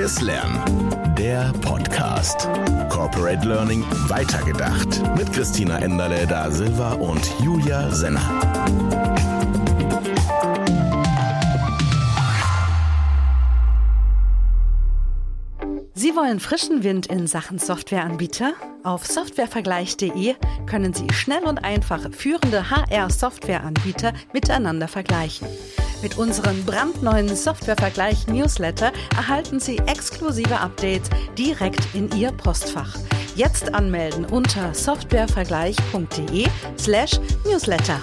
Neues Lernen. Der Podcast. Corporate Learning weitergedacht. Mit Christina Enderle da Silva und Julia Senner. Sie wollen frischen Wind in Sachen Softwareanbieter? Auf softwarevergleich.de können Sie schnell und einfach führende HR-Softwareanbieter miteinander vergleichen. Mit unserem brandneuen Softwarevergleich-Newsletter erhalten Sie exklusive Updates direkt in Ihr Postfach. Jetzt anmelden unter softwarevergleich.de/newsletter.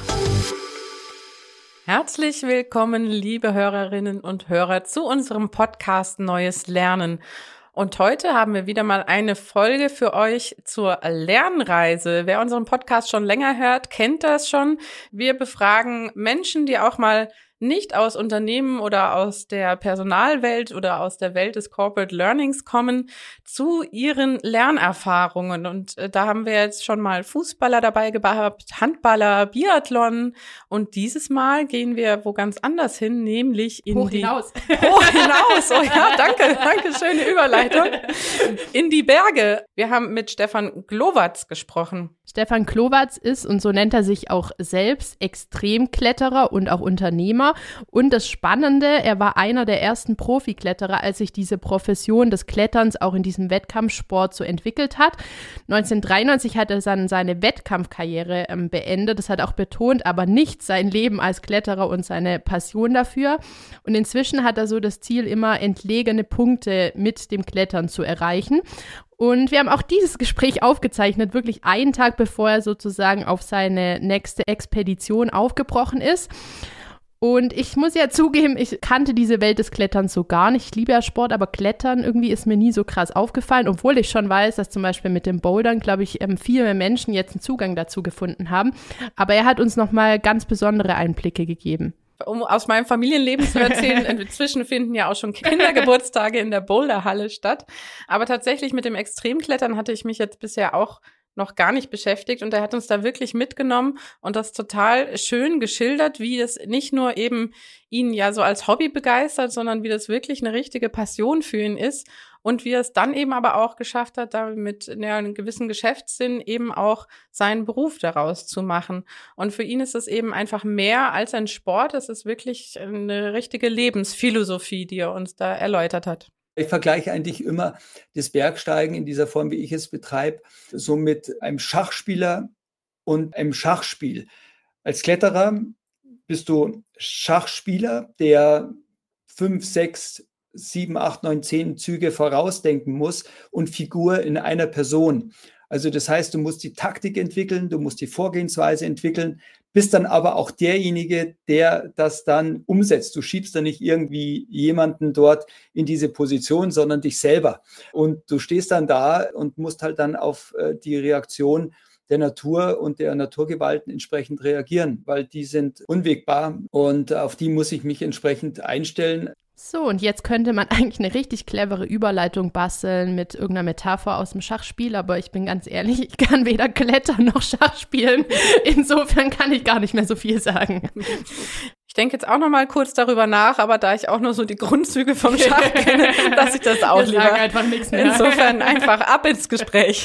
Herzlich willkommen, liebe Hörerinnen und Hörer, zu unserem Podcast Neues Lernen. Und heute haben wir wieder mal eine Folge für euch zur Lernreise. Wer unseren Podcast schon länger hört, kennt das schon. Wir befragen Menschen, die auch mal nicht aus Unternehmen oder aus der Personalwelt oder aus der Welt des Corporate Learnings kommen, zu ihren Lernerfahrungen. Und da haben wir jetzt schon mal Fußballer dabei gehabt, Handballer, Biathlon. Und dieses Mal gehen wir wo ganz anders hin, nämlich in Hoch hinaus. Hoch hinaus. Oh ja, danke, schöne Überleitung. In die Berge. Wir haben mit Stefan Glowatz gesprochen. Stefan Glowatz ist, und so nennt er sich auch selbst, Extremkletterer und auch Unternehmer. Und das Spannende, er war einer der ersten Profikletterer, als sich diese Profession des Kletterns auch in diesem Wettkampfsport so entwickelt hat. 1993 hat er dann seine Wettkampfkarriere beendet. Das hat er auch betont, aber nicht sein Leben als Kletterer und seine Passion dafür. Und inzwischen hat er so das Ziel, immer entlegene Punkte mit dem Klettern zu erreichen. Und wir haben auch dieses Gespräch aufgezeichnet, wirklich einen Tag bevor er sozusagen auf seine nächste Expedition aufgebrochen ist. Und ich muss ja zugeben, ich kannte diese Welt des Kletterns so gar nicht. Ich liebe ja Sport, aber Klettern irgendwie ist mir nie so krass aufgefallen, obwohl ich schon weiß, dass zum Beispiel mit dem Bouldern, glaube ich, viel mehr Menschen jetzt einen Zugang dazu gefunden haben. Aber er hat uns nochmal ganz besondere Einblicke gegeben. Um aus meinem Familienleben zu erzählen, inzwischen finden ja auch schon Kindergeburtstage in der Boulderhalle statt. Aber tatsächlich mit dem Extremklettern hatte ich mich jetzt bisher auch noch gar nicht beschäftigt, und er hat uns da wirklich mitgenommen und das total schön geschildert, wie das nicht nur eben ihn ja so als Hobby begeistert, sondern wie das wirklich eine richtige Passion für ihn ist und wie er es dann eben aber auch geschafft hat, da mit einem gewissen Geschäftssinn eben auch seinen Beruf daraus zu machen. Und für ihn ist es eben einfach mehr als ein Sport, es ist wirklich eine richtige Lebensphilosophie, die er uns da erläutert hat. Ich vergleiche eigentlich immer das Bergsteigen in dieser Form, wie ich es betreibe, so mit einem Schachspieler und einem Schachspiel. Als Kletterer bist du Schachspieler, der 5, 6, 7, 8, 9, 10 Züge vorausdenken muss und Figur in einer Person. Also das heißt, du musst die Taktik entwickeln, du musst die Vorgehensweise entwickeln, bist dann aber auch derjenige, der das dann umsetzt. Du schiebst dann nicht irgendwie jemanden dort in diese Position, sondern dich selber. Und du stehst dann da und musst halt dann auf die Reaktion der Natur und der Naturgewalten entsprechend reagieren, weil die sind unwegbar und auf die muss ich mich entsprechend einstellen. So, und jetzt könnte man eigentlich eine richtig clevere Überleitung basteln mit irgendeiner Metapher aus dem Schachspiel, aber ich bin ganz ehrlich, ich kann weder klettern noch Schach spielen. Insofern kann ich gar nicht mehr so viel sagen. Ich denke jetzt auch noch mal kurz darüber nach, aber da ich auch nur so die Grundzüge vom Schach kenne, lasse ich das auch lieber. Einfach nichts mehr. Insofern einfach ab ins Gespräch.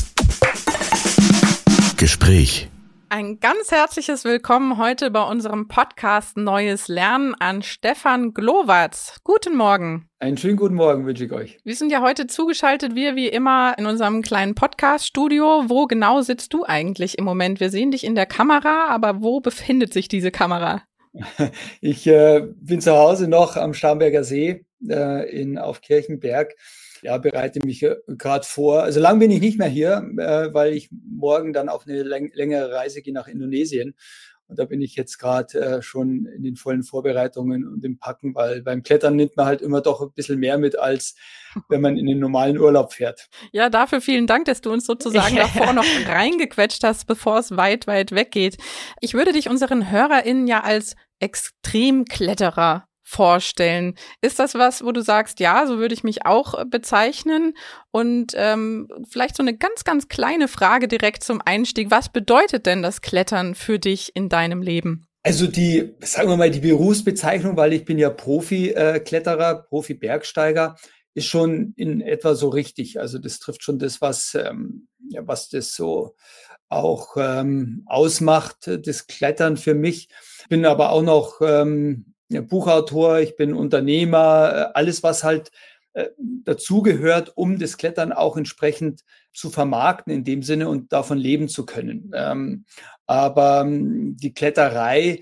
Gespräch. Ein ganz herzliches Willkommen heute bei unserem Podcast Neues Lernen an Stefan Glowatz. Guten Morgen. Einen schönen guten Morgen wünsche ich euch. Wir sind ja heute zugeschaltet, wir wie immer in unserem kleinen Podcast-Studio. Wo genau sitzt du eigentlich im Moment? Wir sehen dich in der Kamera, aber wo befindet sich diese Kamera? Ich bin zu Hause noch am Starnberger See auf Kirchenberg. Ja, bereite mich gerade vor. Also lang bin ich nicht mehr hier, weil ich morgen dann auf eine längere Reise gehe nach Indonesien. Und da bin ich jetzt gerade schon in den vollen Vorbereitungen und im Packen, weil beim Klettern nimmt man halt immer doch ein bisschen mehr mit, als wenn man in den normalen Urlaub fährt. Ja, dafür vielen Dank, dass du uns sozusagen davor noch reingequetscht hast, bevor es weit, weit weggeht. Ich würde dich unseren HörerInnen ja als Extremkletterer vorstellen. Ist das was, wo du sagst, ja, so würde ich mich auch bezeichnen? Und vielleicht so eine ganz, ganz kleine Frage direkt zum Einstieg. Was bedeutet denn das Klettern für dich in deinem Leben? Also sagen wir mal, die Berufsbezeichnung, weil ich bin ja Profi-Kletterer, Profi-Bergsteiger, ist schon in etwa so richtig. Also das trifft schon das, was das so auch ausmacht, das Klettern für mich. Bin aber auch noch Buchautor, ich bin Unternehmer, alles, was halt dazugehört, um das Klettern auch entsprechend zu vermarkten in dem Sinne und davon leben zu können. Aber die Kletterei,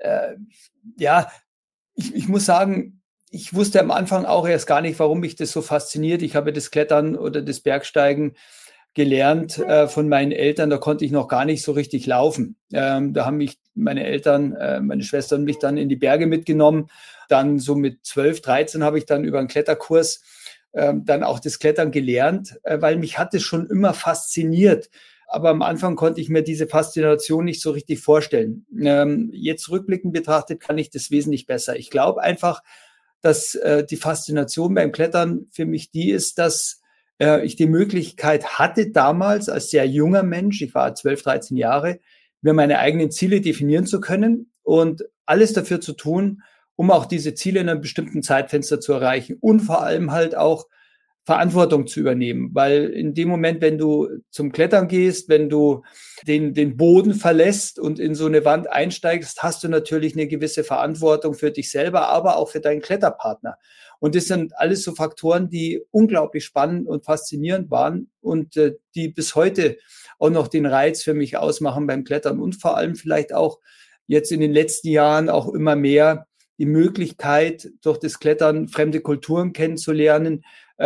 ich muss sagen, ich wusste am Anfang auch erst gar nicht, warum mich das so fasziniert. Ich habe das Klettern oder das Bergsteigen gelernt von meinen Eltern. Da konnte ich noch gar nicht so richtig laufen. Da haben mich meine Eltern, meine Schwestern mich dann in die Berge mitgenommen. Dann so mit 12, 13 habe ich dann über einen Kletterkurs dann auch das Klettern gelernt, weil mich hat es schon immer fasziniert. Aber am Anfang konnte ich mir diese Faszination nicht so richtig vorstellen. Jetzt rückblickend betrachtet kann ich das wesentlich besser. Ich glaube einfach, dass die Faszination beim Klettern für mich die ist, dass ich die Möglichkeit hatte damals als sehr junger Mensch, ich war 12, 13 Jahre, mir meine eigenen Ziele definieren zu können und alles dafür zu tun, um auch diese Ziele in einem bestimmten Zeitfenster zu erreichen und vor allem halt auch Verantwortung zu übernehmen, weil in dem Moment, wenn du zum Klettern gehst, wenn du den Boden verlässt und in so eine Wand einsteigst, hast du natürlich eine gewisse Verantwortung für dich selber, aber auch für deinen Kletterpartner. Und das sind alles so Faktoren, die unglaublich spannend und faszinierend waren und die bis heute auch noch den Reiz für mich ausmachen beim Klettern und vor allem vielleicht auch jetzt in den letzten Jahren auch immer mehr die Möglichkeit, durch das Klettern fremde Kulturen kennenzulernen.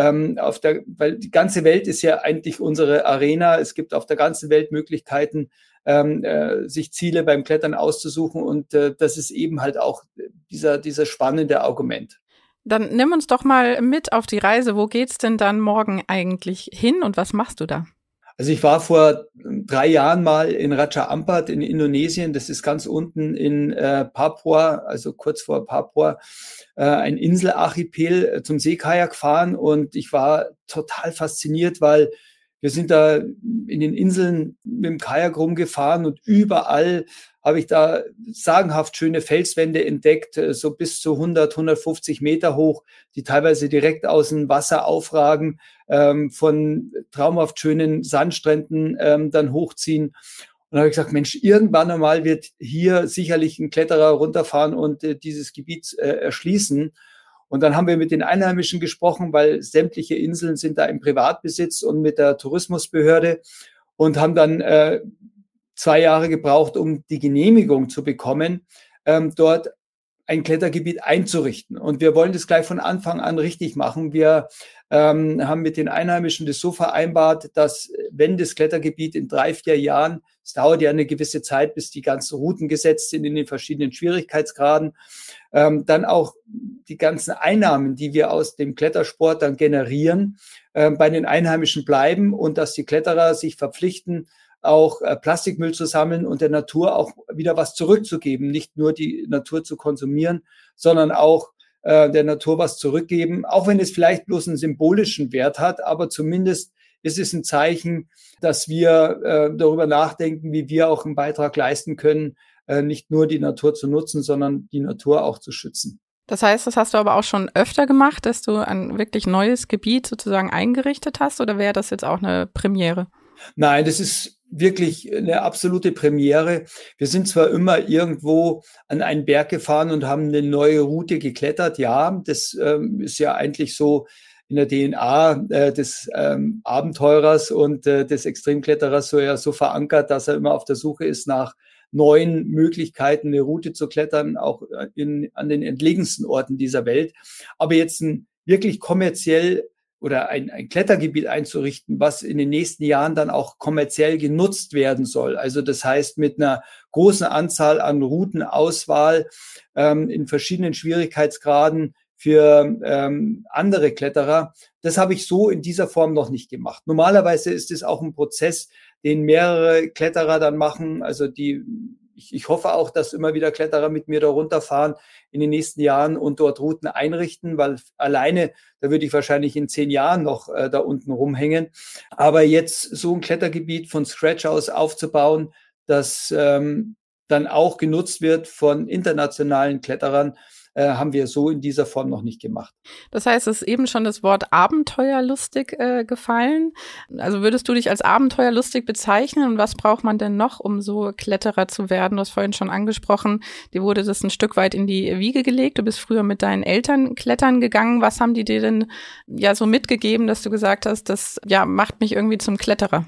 Weil die ganze Welt ist ja eigentlich unsere Arena. Es gibt auf der ganzen Welt Möglichkeiten, sich Ziele beim Klettern auszusuchen. Und das ist eben halt auch dieser spannende Argument. Dann nimm uns doch mal mit auf die Reise. Wo geht's denn dann morgen eigentlich hin und was machst du da? Also ich war vor 3 Jahren mal in Raja Ampat in Indonesien. Das ist ganz unten in Papua, also kurz vor Papua, ein Inselarchipel zum Seekajak fahren. Und ich war total fasziniert, weil wir sind da in den Inseln mit dem Kajak rumgefahren und überall habe ich da sagenhaft schöne Felswände entdeckt, so bis zu 100, 150 Meter hoch, die teilweise direkt aus dem Wasser aufragen, von traumhaft schönen Sandstränden dann hochziehen. Und da habe ich gesagt, Mensch, irgendwann einmal wird hier sicherlich ein Kletterer runterfahren und dieses Gebiet erschließen. Und dann haben wir mit den Einheimischen gesprochen, weil sämtliche Inseln sind da im Privatbesitz und mit der Tourismusbehörde und haben dann 2 Jahre gebraucht, um die Genehmigung zu bekommen, dort ein Klettergebiet einzurichten. Und wir wollen das gleich von Anfang an richtig machen. Wir haben mit den Einheimischen das so vereinbart, dass wenn das Klettergebiet in 3, 4 Jahren, es dauert ja eine gewisse Zeit, bis die ganzen Routen gesetzt sind in den verschiedenen Schwierigkeitsgraden, dann auch die ganzen Einnahmen, die wir aus dem Klettersport dann generieren, bei den Einheimischen bleiben und dass die Kletterer sich verpflichten, auch Plastikmüll zu sammeln und der Natur auch wieder was zurückzugeben. Nicht nur die Natur zu konsumieren, sondern auch der Natur was zurückgeben, auch wenn es vielleicht bloß einen symbolischen Wert hat, aber zumindest ist es ein Zeichen, dass wir darüber nachdenken, wie wir auch einen Beitrag leisten können, nicht nur die Natur zu nutzen, sondern die Natur auch zu schützen. Das heißt, das hast du aber auch schon öfter gemacht, dass du ein wirklich neues Gebiet sozusagen eingerichtet hast, oder wäre das jetzt auch eine Premiere? Nein, das ist wirklich eine absolute Premiere. Wir sind zwar immer irgendwo an einen Berg gefahren und haben eine neue Route geklettert. Ja, das ist ja eigentlich so in der DNA des Abenteurers und des Extremkletterers so verankert, dass er immer auf der Suche ist nach neuen Möglichkeiten, eine Route zu klettern, auch an den entlegensten Orten dieser Welt. Aber jetzt ein wirklich kommerziell oder ein Klettergebiet einzurichten, was in den nächsten Jahren dann auch kommerziell genutzt werden soll. Also das heißt mit einer großen Anzahl an Routenauswahl in verschiedenen Schwierigkeitsgraden für andere Kletterer. Das habe ich so in dieser Form noch nicht gemacht. Normalerweise ist es auch ein Prozess, den mehrere Kletterer dann machen. Also ich hoffe auch, dass immer wieder Kletterer mit mir da runterfahren in den nächsten Jahren und dort Routen einrichten, weil alleine, da würde ich wahrscheinlich in 10 Jahren noch da unten rumhängen. Aber jetzt so ein Klettergebiet von Scratch aus aufzubauen, das dann auch genutzt wird von internationalen Kletterern, haben wir so in dieser Form noch nicht gemacht. Das heißt, es ist eben schon das Wort abenteuerlustig gefallen. Also würdest du dich als abenteuerlustig bezeichnen und was braucht man denn noch, um so Kletterer zu werden? Du hast vorhin schon angesprochen, dir wurde das ein Stück weit in die Wiege gelegt. Du bist früher mit deinen Eltern klettern gegangen. Was haben die dir denn ja so mitgegeben, dass du gesagt hast, das ja macht mich irgendwie zum Kletterer?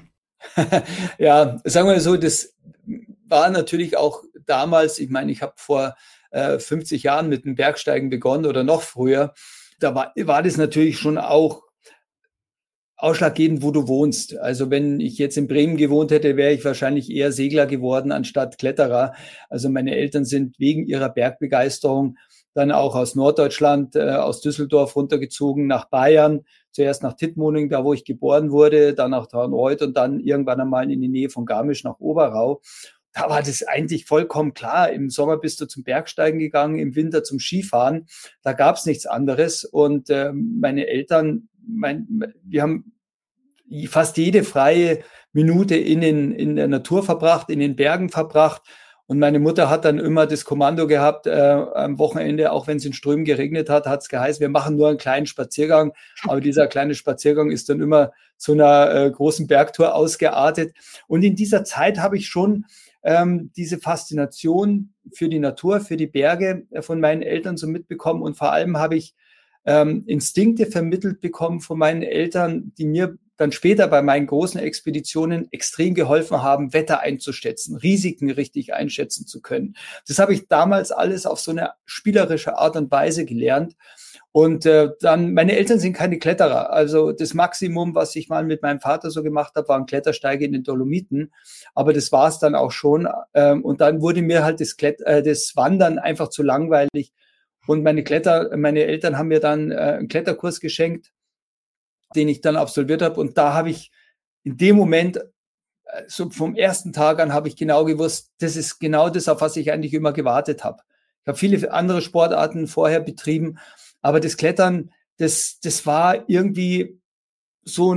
Ja, sagen wir so, das war natürlich auch damals, ich meine, ich habe vor 50 Jahren mit dem Bergsteigen begonnen oder noch früher. Da war das natürlich schon auch ausschlaggebend, wo du wohnst. Also wenn ich jetzt in Bremen gewohnt hätte, wäre ich wahrscheinlich eher Segler geworden anstatt Kletterer. Also meine Eltern sind wegen ihrer Bergbegeisterung dann auch aus Norddeutschland, aus Düsseldorf runtergezogen nach Bayern. Zuerst nach Tittmoning, da wo ich geboren wurde, dann nach Tauernreuth und dann irgendwann einmal in die Nähe von Garmisch nach Oberau. Da war das eigentlich vollkommen klar. Im Sommer bist du zum Bergsteigen gegangen, im Winter zum Skifahren. Da gab es nichts anderes. Und meine Eltern, wir haben fast jede freie Minute in der Natur verbracht, in den Bergen verbracht. Und meine Mutter hat dann immer das Kommando gehabt, am Wochenende, auch wenn es in Strömen geregnet hat, hat es geheißen, wir machen nur einen kleinen Spaziergang. Aber dieser kleine Spaziergang ist dann immer zu einer großen Bergtour ausgeartet. Und in dieser Zeit habe ich schon diese Faszination für die Natur, für die Berge von meinen Eltern so mitbekommen. Und vor allem habe ich Instinkte vermittelt bekommen von meinen Eltern, die mir dann später bei meinen großen Expeditionen extrem geholfen haben, Wetter einzuschätzen, Risiken richtig einschätzen zu können. Das habe ich damals alles auf so eine spielerische Art und Weise gelernt. Und dann, meine Eltern sind keine Kletterer. Also das Maximum, was ich mal mit meinem Vater so gemacht habe, waren Klettersteige in den Dolomiten. Aber das war es dann auch schon. Und dann wurde mir halt das Wandern einfach zu langweilig. Und meine Eltern haben mir dann einen Kletterkurs geschenkt, den ich dann absolviert habe. Und da habe ich in dem Moment, so vom ersten Tag an, habe ich genau gewusst, das ist genau das, auf was ich eigentlich immer gewartet habe. Ich habe viele andere Sportarten vorher betrieben, aber das Klettern, das war irgendwie so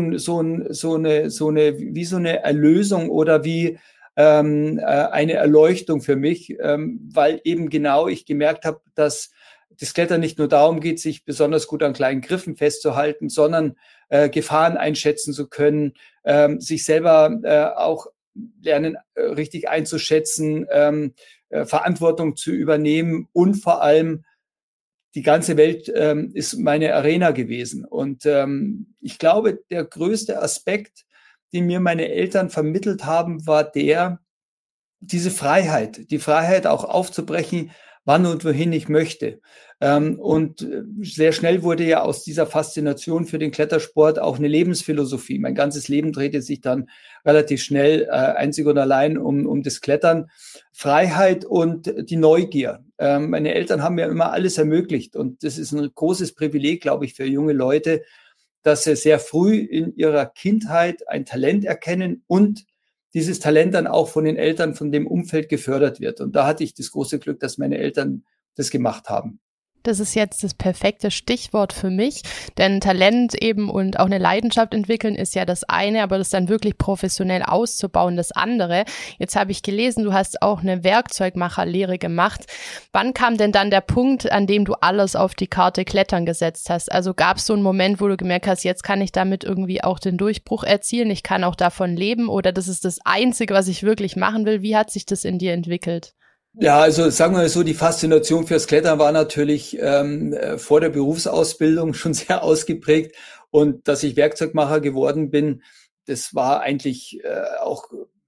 eine Erlösung oder wie eine Erleuchtung für mich, weil eben genau ich gemerkt habe, dass das Klettern nicht nur darum geht, sich besonders gut an kleinen Griffen festzuhalten, sondern Gefahren einschätzen zu können, sich selber auch lernen, richtig einzuschätzen, Verantwortung zu übernehmen und vor allem die ganze Welt ist meine Arena gewesen. Und ich glaube, der größte Aspekt, den mir meine Eltern vermittelt haben, war diese Freiheit, die Freiheit auch aufzubrechen, wann und wohin ich möchte. Und sehr schnell wurde ja aus dieser Faszination für den Klettersport auch eine Lebensphilosophie. Mein ganzes Leben drehte sich dann relativ schnell einzig und allein um das Klettern. Freiheit und die Neugier. Meine Eltern haben mir immer alles ermöglicht und das ist ein großes Privileg, glaube ich, für junge Leute, dass sie sehr früh in ihrer Kindheit ein Talent erkennen und dieses Talent dann auch von den Eltern, von dem Umfeld gefördert wird. Und da hatte ich das große Glück, dass meine Eltern das gemacht haben. Das ist jetzt das perfekte Stichwort für mich, denn Talent eben und auch eine Leidenschaft entwickeln ist ja das eine, aber das dann wirklich professionell auszubauen, das andere. Jetzt habe ich gelesen, du hast auch eine Werkzeugmacherlehre gemacht. Wann kam denn dann der Punkt, an dem du alles auf die Karte Klettern gesetzt hast? Also gab es so einen Moment, wo du gemerkt hast, jetzt kann ich damit irgendwie auch den Durchbruch erzielen, ich kann auch davon leben oder das ist das Einzige, was ich wirklich machen will? Wie hat sich das in dir entwickelt? Ja, also sagen wir mal so, die Faszination fürs Klettern war natürlich vor der Berufsausbildung schon sehr ausgeprägt. Und dass ich Werkzeugmacher geworden bin, das war eigentlich auch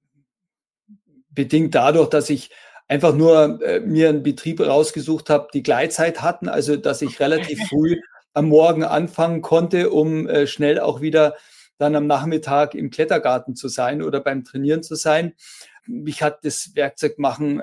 bedingt dadurch, dass ich einfach nur mir einen Betrieb rausgesucht habe, die Gleitzeit hatten. Also dass ich relativ früh am Morgen anfangen konnte, um schnell auch wieder dann am Nachmittag im Klettergarten zu sein oder beim Trainieren zu sein. Mich hat das Werkzeugmachen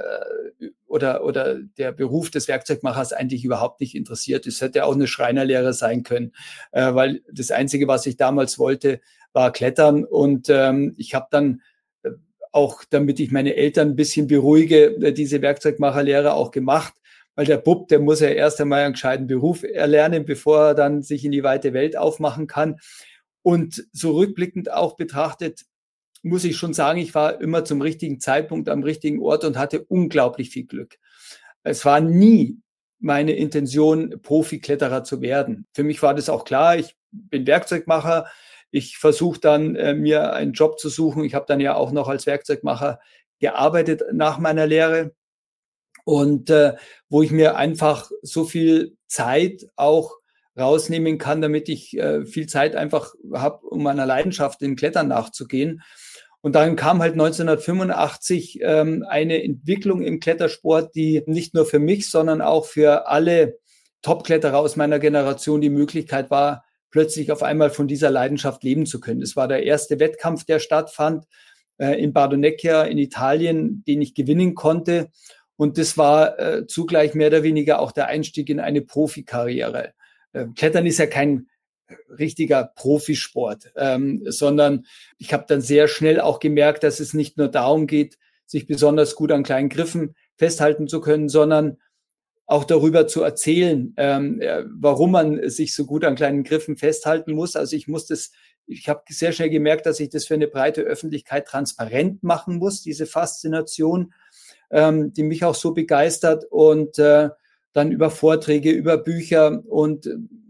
oder der Beruf des Werkzeugmachers eigentlich überhaupt nicht interessiert. Es hätte auch eine Schreinerlehre sein können, weil das Einzige, was ich damals wollte, war Klettern. Und ich habe dann auch, damit ich meine Eltern ein bisschen beruhige, diese Werkzeugmacherlehre auch gemacht. Weil der Bub, der muss ja erst einmal einen gescheiten Beruf erlernen, bevor er dann sich in die weite Welt aufmachen kann. Und so rückblickend auch betrachtet, muss ich schon sagen, ich war immer zum richtigen Zeitpunkt am richtigen Ort und hatte unglaublich viel Glück. Es war nie meine Intention, Profikletterer zu werden. Für mich war das auch klar, ich bin Werkzeugmacher. Ich versuche dann, mir einen Job zu suchen. Ich habe dann ja auch noch als Werkzeugmacher gearbeitet nach meiner Lehre. Und wo ich mir einfach so viel Zeit auch rausnehmen kann, damit ich viel Zeit einfach habe, um meiner Leidenschaft, den Klettern nachzugehen. Und dann kam halt 1985 eine Entwicklung im Klettersport, die nicht nur für mich, sondern auch für alle Top-Kletterer aus meiner Generation die Möglichkeit war, plötzlich auf einmal von dieser Leidenschaft leben zu können. Das war der erste Wettkampf, der stattfand in Bardonecchia in Italien, den ich gewinnen konnte. Und das war zugleich mehr oder weniger auch der Einstieg in eine Profikarriere. Klettern ist ja kein richtiger Profisport, sondern ich habe dann sehr schnell auch gemerkt, dass es nicht nur darum geht, sich besonders gut an kleinen Griffen festhalten zu können, sondern auch darüber zu erzählen, warum man sich so gut an kleinen Griffen festhalten muss. Also ich habe sehr schnell gemerkt, dass ich das für eine breite Öffentlichkeit transparent machen muss, diese Faszination, die mich auch so begeistert, und dann über Vorträge, über Bücher, und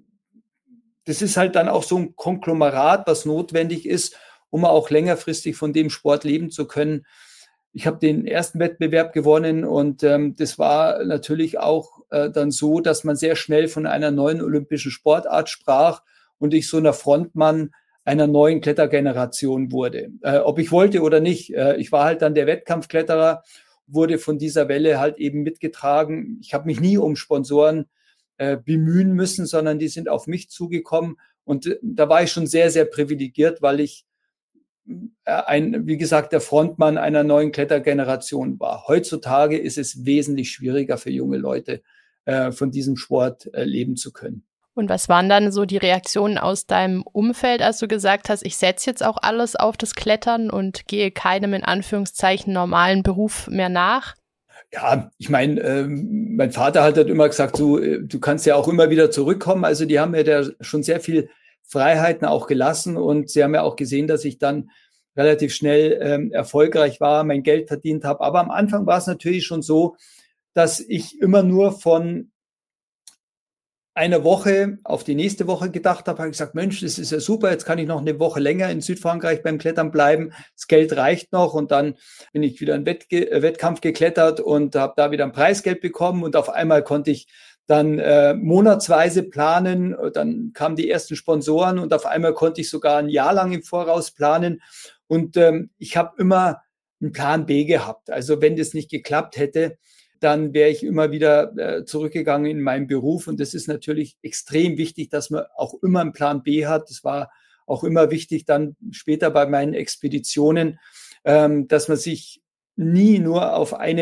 das ist halt dann auch so ein Konglomerat, was notwendig ist, um auch längerfristig von dem Sport leben zu können. Ich habe den ersten Wettbewerb gewonnen, und das war natürlich auch dann so, dass man sehr schnell von einer neuen olympischen Sportart sprach und ich so einer Frontmann einer neuen Klettergeneration wurde. Ob ich wollte oder nicht, ich war halt dann der Wettkampfkletterer, wurde von dieser Welle halt eben mitgetragen. Ich habe mich nie um Sponsoren bemühen müssen, sondern die sind auf mich zugekommen, und da war ich schon sehr, sehr privilegiert, weil ich wie gesagt, der Frontmann einer neuen Klettergeneration war. Heutzutage ist es wesentlich schwieriger für junge Leute, von diesem Sport leben zu können. Und was waren dann so die Reaktionen aus deinem Umfeld, als du gesagt hast, ich setze jetzt auch alles auf das Klettern und gehe keinem in Anführungszeichen normalen Beruf mehr nach? Ja, ich meine, mein Vater hat halt immer gesagt, du kannst ja auch immer wieder zurückkommen. Also die haben mir da schon sehr viel Freiheiten auch gelassen, und sie haben ja auch gesehen, dass ich dann relativ schnell erfolgreich war, mein Geld verdient habe. Aber am Anfang war es natürlich schon so, dass ich immer nur von einer Woche auf die nächste Woche gedacht habe. Habe gesagt, Mensch, das ist ja super, jetzt kann ich noch eine Woche länger in Südfrankreich beim Klettern bleiben. Das Geld reicht noch, und dann bin ich wieder einen Wettkampf geklettert und habe da wieder ein Preisgeld bekommen, und auf einmal konnte ich dann monatsweise planen. Dann kamen die ersten Sponsoren, und auf einmal konnte ich sogar ein Jahr lang im Voraus planen. Und ich habe immer einen Plan B gehabt. Also wenn das nicht geklappt hätte, dann wäre ich immer wieder zurückgegangen in meinen Beruf. Und das ist natürlich extrem wichtig, dass man auch immer einen Plan B hat. Das war auch immer wichtig dann später bei meinen Expeditionen, dass man sich nie nur auf ein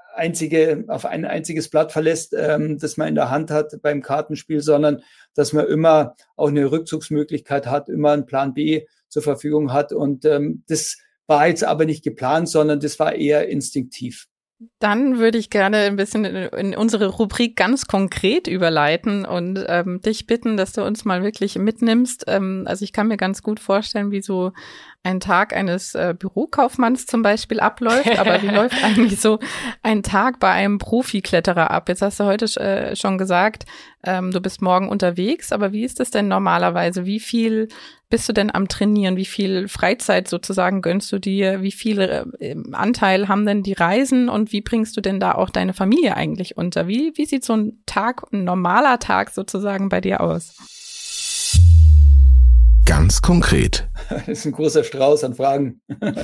einziges Blatt verlässt, das man in der Hand hat beim Kartenspiel, sondern dass man immer auch eine Rückzugsmöglichkeit hat, immer einen Plan B zur Verfügung hat. Und das war jetzt aber nicht geplant, sondern das war eher instinktiv. Dann würde ich gerne ein bisschen in unsere Rubrik ganz konkret überleiten und dich bitten, dass du uns mal wirklich mitnimmst. Also ich kann mir ganz gut vorstellen, wie so ein Tag eines Bürokaufmanns zum Beispiel abläuft, aber wie läuft eigentlich so ein Tag bei einem Profikletterer ab? Jetzt hast du heute schon gesagt, du bist morgen unterwegs, aber wie ist das denn normalerweise? Wie viel bist du denn am Trainieren? Wie viel Freizeit sozusagen gönnst du dir? Wie viel Anteil haben denn die Reisen, und wie bringst du denn da auch deine Familie eigentlich unter? Wie sieht so ein normaler Tag sozusagen bei dir aus? Ganz konkret. Das ist ein großer Strauß an Fragen.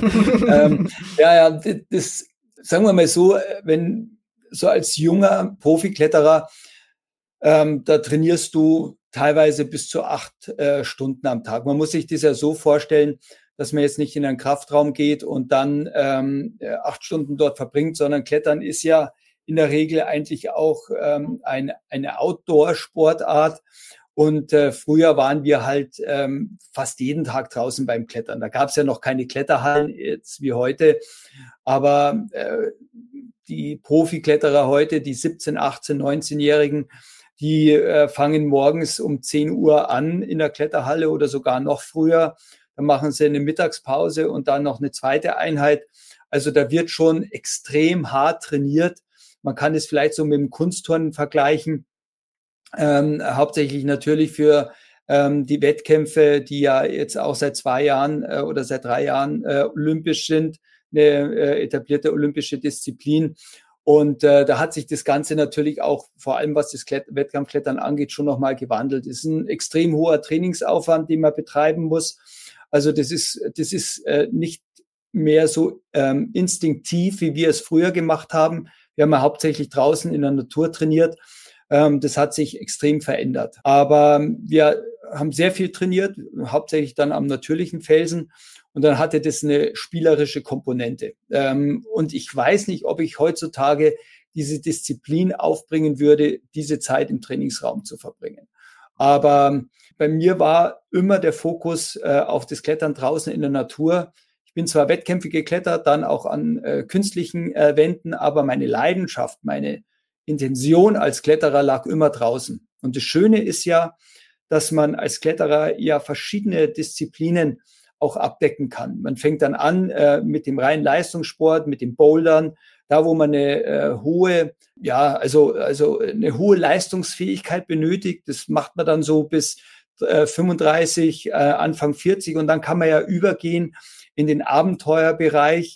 Das sagen wir mal so, wenn so als junger Profikletterer, da trainierst du teilweise bis zu 8 Stunden am Tag. Man muss sich das ja so vorstellen, dass man jetzt nicht in einen Kraftraum geht und dann 8 Stunden dort verbringt, sondern Klettern ist ja in der Regel eigentlich auch eine Outdoor-Sportart. Und früher waren wir halt fast jeden Tag draußen beim Klettern. Da gab es ja noch keine Kletterhallen jetzt wie heute. Aber die Profikletterer heute, die 17-, 18-, 19-Jährigen, die fangen morgens um 10 Uhr an in der Kletterhalle oder sogar noch früher. Dann machen sie eine Mittagspause und dann noch eine zweite Einheit. Also da wird schon extrem hart trainiert, Man kann es vielleicht so mit dem Kunstturnen vergleichen, hauptsächlich natürlich für die Wettkämpfe, die ja jetzt auch seit 2 Jahren oder seit 3 Jahren olympisch sind, eine etablierte olympische Disziplin. Und da hat sich das Ganze natürlich auch, vor allem was das Wettkampfklettern angeht, schon nochmal gewandelt. Es ist ein extrem hoher Trainingsaufwand, den man betreiben muss. Also das ist nicht mehr so instinktiv, wie wir es früher gemacht haben. Wir haben ja hauptsächlich draußen in der Natur trainiert. Das hat sich extrem verändert. Aber wir haben sehr viel trainiert, hauptsächlich dann am natürlichen Felsen. Und dann hatte das eine spielerische Komponente. Und ich weiß nicht, ob ich heutzutage diese Disziplin aufbringen würde, diese Zeit im Trainingsraum zu verbringen. Aber bei mir war immer der Fokus auf das Klettern draußen in der Natur. Ich bin zwar Wettkämpfe geklettert, dann auch an künstlichen Wänden, aber meine Leidenschaft, meine Intention als Kletterer lag immer draußen. Und das Schöne ist ja, dass man als Kletterer ja verschiedene Disziplinen auch abdecken kann. Man fängt dann an mit dem reinen Leistungssport, mit dem Bouldern, da wo man eine hohe Leistungsfähigkeit benötigt. Das macht man dann so bis 35, Anfang 40 und dann kann man ja übergehen in den Abenteuerbereich.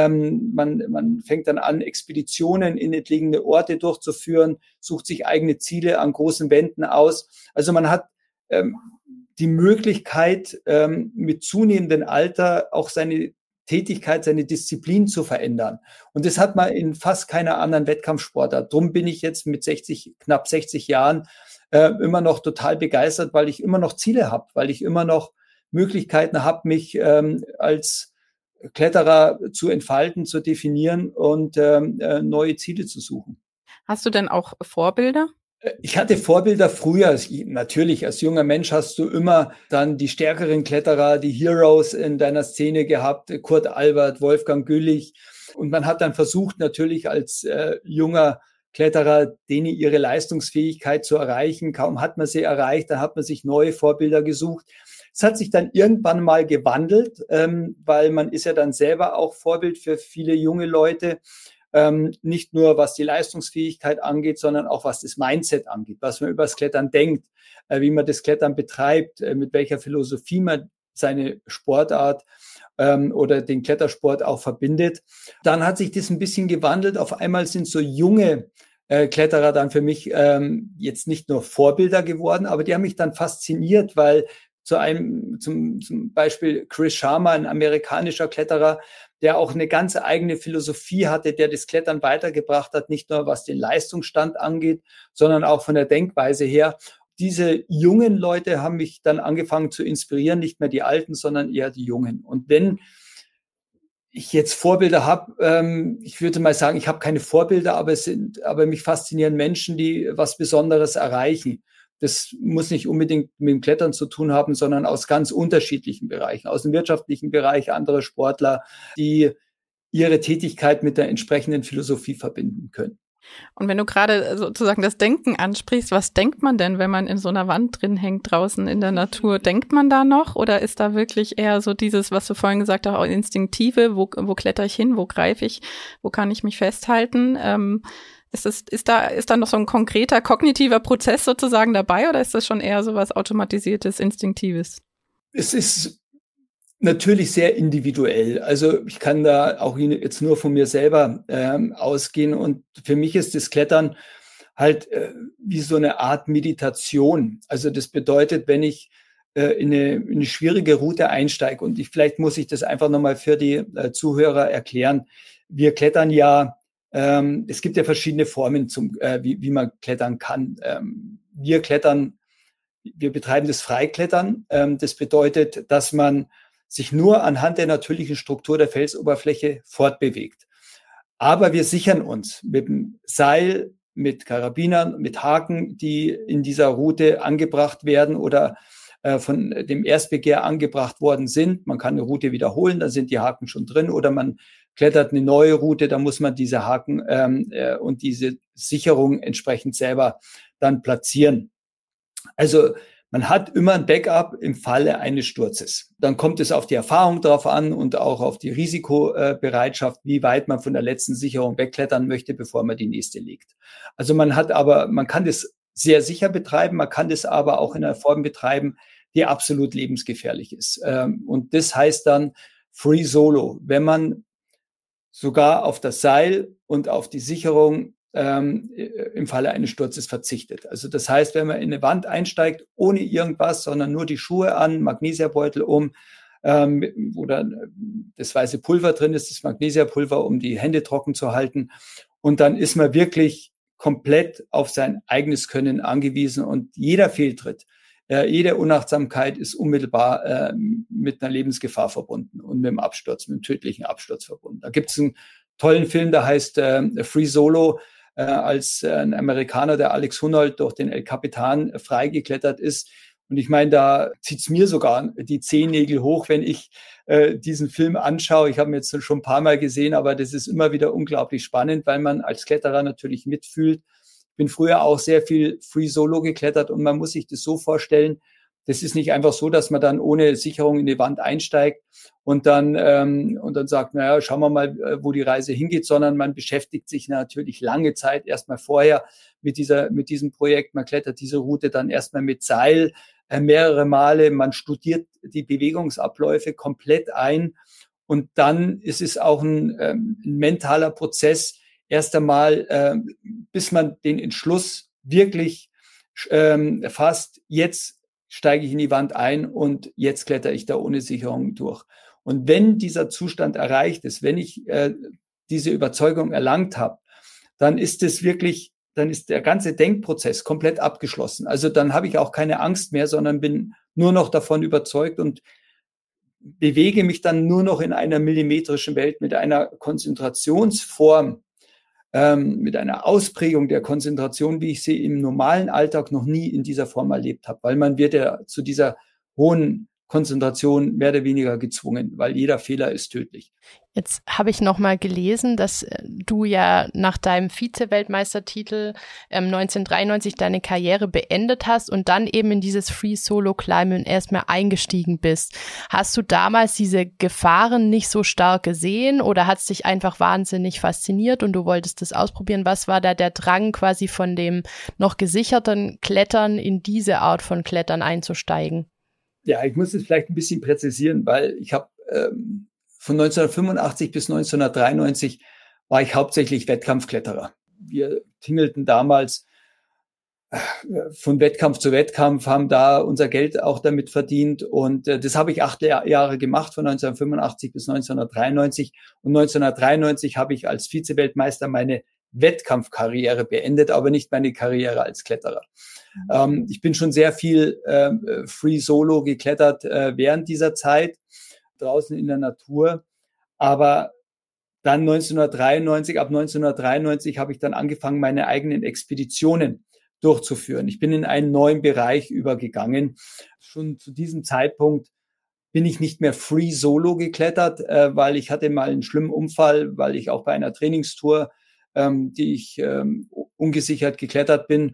Man fängt dann an, Expeditionen in entlegene Orte durchzuführen, sucht sich eigene Ziele an großen Wänden aus. Also man hat die Möglichkeit, mit zunehmendem Alter auch seine Tätigkeit, seine Disziplin zu verändern. Und das hat man in fast keiner anderen Wettkampfsportart. Drum bin ich jetzt mit knapp 60 Jahren immer noch total begeistert, weil ich immer noch Ziele habe, weil ich immer noch Möglichkeiten habe, mich als Kletterer zu entfalten, zu definieren und neue Ziele zu suchen. Hast du denn auch Vorbilder? Ich hatte Vorbilder früher. Natürlich, als junger Mensch hast du immer dann die stärkeren Kletterer, die Heroes in deiner Szene gehabt, Kurt Albert, Wolfgang Güllich. Und man hat dann versucht, natürlich als junger Kletterer, denen ihre Leistungsfähigkeit zu erreichen. Kaum hat man sie erreicht, dann hat man sich neue Vorbilder gesucht. Es hat sich dann irgendwann mal gewandelt, weil man ist ja dann selber auch Vorbild für viele junge Leute. Nicht nur was die Leistungsfähigkeit angeht, sondern auch was das Mindset angeht, was man über das Klettern denkt, wie man das Klettern betreibt, mit welcher Philosophie man seine Sportart oder den Klettersport auch verbindet. Dann hat sich das ein bisschen gewandelt. Auf einmal sind so junge Kletterer dann für mich jetzt nicht nur Vorbilder geworden, aber die haben mich dann fasziniert, weil zum Beispiel Chris Sharma, ein amerikanischer Kletterer, der auch eine ganz eigene Philosophie hatte, der das Klettern weitergebracht hat, nicht nur was den Leistungsstand angeht, sondern auch von der Denkweise her. Diese jungen Leute haben mich dann angefangen zu inspirieren, nicht mehr die Alten, sondern eher die Jungen. Und wenn ich jetzt Vorbilder habe, ich würde mal sagen, ich habe keine Vorbilder, aber mich faszinieren Menschen, die was Besonderes erreichen. Das muss nicht unbedingt mit dem Klettern zu tun haben, sondern aus ganz unterschiedlichen Bereichen, aus dem wirtschaftlichen Bereich, andere Sportler, die ihre Tätigkeit mit der entsprechenden Philosophie verbinden können. Und wenn du gerade sozusagen das Denken ansprichst, was denkt man denn, wenn man in so einer Wand drin hängt draußen in der Natur? Denkt man da noch oder ist da wirklich eher so dieses, was du vorhin gesagt hast, auch Instinktive, wo kletter ich hin, wo greife ich, wo kann ich mich festhalten? Ist da noch so ein konkreter kognitiver Prozess sozusagen dabei oder ist das schon eher so was Automatisiertes, Instinktives? Es ist natürlich sehr individuell. Also ich kann da auch jetzt nur von mir selber ausgehen und für mich ist das Klettern halt wie so eine Art Meditation. Also das bedeutet, wenn ich in eine schwierige Route einsteige und vielleicht muss ich das einfach nochmal für die Zuhörer erklären. Wir klettern ja, es gibt ja verschiedene Formen, wie man klettern kann. Wir betreiben das Freiklettern. Das bedeutet, dass man sich nur anhand der natürlichen Struktur der Felsoberfläche fortbewegt. Aber wir sichern uns mit dem Seil, mit Karabinern, mit Haken, die in dieser Route angebracht werden oder von dem Erstbegehr angebracht worden sind. Man kann eine Route wiederholen, da sind die Haken schon drin oder man klettert eine neue Route, da muss man diese Haken und diese Sicherung entsprechend selber dann platzieren. Also Man hat immer ein Backup im Falle eines Sturzes. Dann kommt es auf die Erfahrung drauf an und auch auf die Risikobereitschaft, wie weit man von der letzten Sicherung wegklettern möchte, bevor man die nächste legt. Also man kann das sehr sicher betreiben, man kann das aber auch in einer Form betreiben, die absolut lebensgefährlich ist. Und das heißt dann Free Solo, wenn man sogar auf das Seil und auf die Sicherung im Falle eines Sturzes verzichtet. Also das heißt, wenn man in eine Wand einsteigt, ohne irgendwas, sondern nur die Schuhe an, Magnesiabeutel wo dann das weiße Pulver drin ist, das Magnesiapulver, um die Hände trocken zu halten. Und dann ist man wirklich komplett auf sein eigenes Können angewiesen und jeder Fehltritt, jede Unachtsamkeit ist unmittelbar mit einer Lebensgefahr verbunden und mit einem tödlichen Absturz verbunden. Da gibt es einen tollen Film, der heißt Free Solo, als ein Amerikaner, der Alex Honnold, durch den El Capitan freigeklettert ist. Und ich meine, da zieht's mir sogar die Zehennägel hoch, wenn ich diesen Film anschaue. Ich habe ihn jetzt schon ein paar Mal gesehen, aber das ist immer wieder unglaublich spannend, weil man als Kletterer natürlich mitfühlt. Ich bin früher auch sehr viel Free Solo geklettert und man muss sich das so vorstellen, das ist nicht einfach so, dass man dann ohne Sicherung in die Wand einsteigt und dann sagt, naja, schauen wir mal, wo die Reise hingeht, sondern man beschäftigt sich natürlich lange Zeit erstmal vorher mit diesem Projekt. Man klettert diese Route dann erstmal mit Seil mehrere Male. Man studiert die Bewegungsabläufe komplett ein und dann ist es auch ein mentaler Prozess, erst einmal, bis man den Entschluss wirklich fasst, jetzt steige ich in die Wand ein und jetzt kletter ich da ohne Sicherung durch. Und wenn dieser Zustand erreicht ist, wenn ich diese Überzeugung erlangt habe, dann ist der ganze Denkprozess komplett abgeschlossen. Also dann habe ich auch keine Angst mehr, sondern bin nur noch davon überzeugt und bewege mich dann nur noch in einer millimetrischen Welt mit einer Konzentrationsform, mit einer Ausprägung der Konzentration, wie ich sie im normalen Alltag noch nie in dieser Form erlebt habe, weil man wird ja zu dieser hohen Konzentration mehr oder weniger gezwungen, weil jeder Fehler ist tödlich. Jetzt habe ich noch mal gelesen, dass du ja nach deinem Vize-Weltmeistertitel 1993 deine Karriere beendet hast und dann eben in dieses Free-Solo-Climben erstmal eingestiegen bist. Hast du damals diese Gefahren nicht so stark gesehen oder hat es dich einfach wahnsinnig fasziniert und du wolltest das ausprobieren? Was war da der Drang, quasi von dem noch gesicherten Klettern in diese Art von Klettern einzusteigen? Ja, ich muss es vielleicht ein bisschen präzisieren, weil ich habe von 1985 bis 1993 war ich hauptsächlich Wettkampfkletterer. Wir tingelten damals von Wettkampf zu Wettkampf, haben da unser Geld auch damit verdient und das habe ich 8 Jahre gemacht, von 1985 bis 1993 und 1993 habe ich als Vize-Weltmeister meine Wettkampfkarriere beendet, aber nicht meine Karriere als Kletterer. Ich bin schon sehr viel Free Solo geklettert während dieser Zeit draußen in der Natur, aber dann ab 1993 habe ich dann angefangen, meine eigenen Expeditionen durchzuführen. Ich bin in einen neuen Bereich übergegangen. Schon zu diesem Zeitpunkt bin ich nicht mehr Free Solo geklettert, weil ich hatte mal einen schlimmen Unfall, weil ich auch bei einer Trainingstour, die ich ungesichert geklettert bin,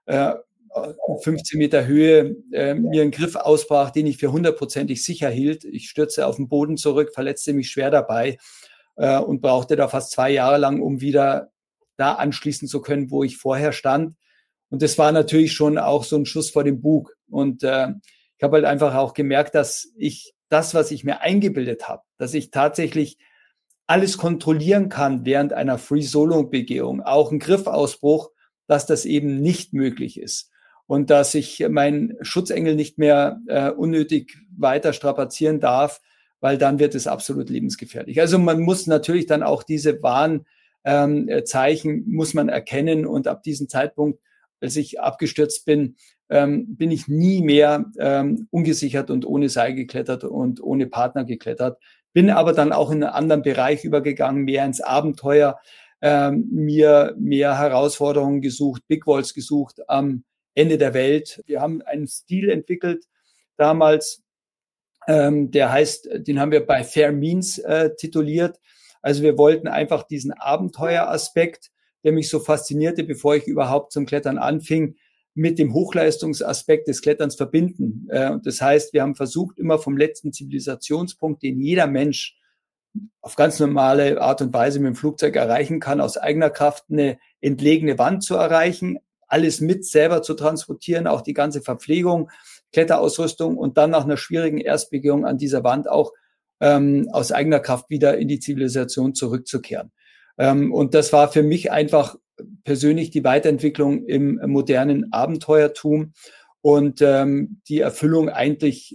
15 Meter Höhe, mir einen Griff ausbrach, den ich für 100%ig sicher hielt. Ich stürzte auf den Boden zurück, verletzte mich schwer dabei und brauchte da fast 2 Jahre lang, um wieder da anschließen zu können, wo ich vorher stand. Und das war natürlich schon auch so ein Schuss vor dem Bug. Und ich habe halt einfach auch gemerkt, dass ich das, was ich mir eingebildet habe, dass ich tatsächlich alles kontrollieren kann während einer Free-Solo-Begehung, auch ein Griffausbruch, dass das eben nicht möglich ist. Und dass ich meinen Schutzengel nicht mehr unnötig weiter strapazieren darf, weil dann wird es absolut lebensgefährlich. Also man muss natürlich dann auch diese Warnzeichen muss man erkennen und ab diesem Zeitpunkt, als ich abgestürzt bin, bin ich nie mehr ungesichert und ohne Seil geklettert und ohne Partner geklettert. Bin aber dann auch in einen anderen Bereich übergegangen, mehr ins Abenteuer, mir mehr Herausforderungen gesucht, Big Walls gesucht am Ende der Welt. Wir haben einen Stil entwickelt damals, der heißt, den haben wir bei Fair Means tituliert. Also wir wollten einfach diesen Abenteueraspekt, der mich so faszinierte, bevor ich überhaupt zum Klettern anfing, mit dem Hochleistungsaspekt des Kletterns verbinden. Das heißt, wir haben versucht, immer vom letzten Zivilisationspunkt, den jeder Mensch auf ganz normale Art und Weise mit dem Flugzeug erreichen kann, aus eigener Kraft eine entlegene Wand zu erreichen, alles mit selber zu transportieren, auch die ganze Verpflegung, Kletterausrüstung und dann nach einer schwierigen Erstbegehung an dieser Wand auch aus eigener Kraft wieder in die Zivilisation zurückzukehren. Und das war für mich einfach persönlich die Weiterentwicklung im modernen Abenteuertum und die Erfüllung eigentlich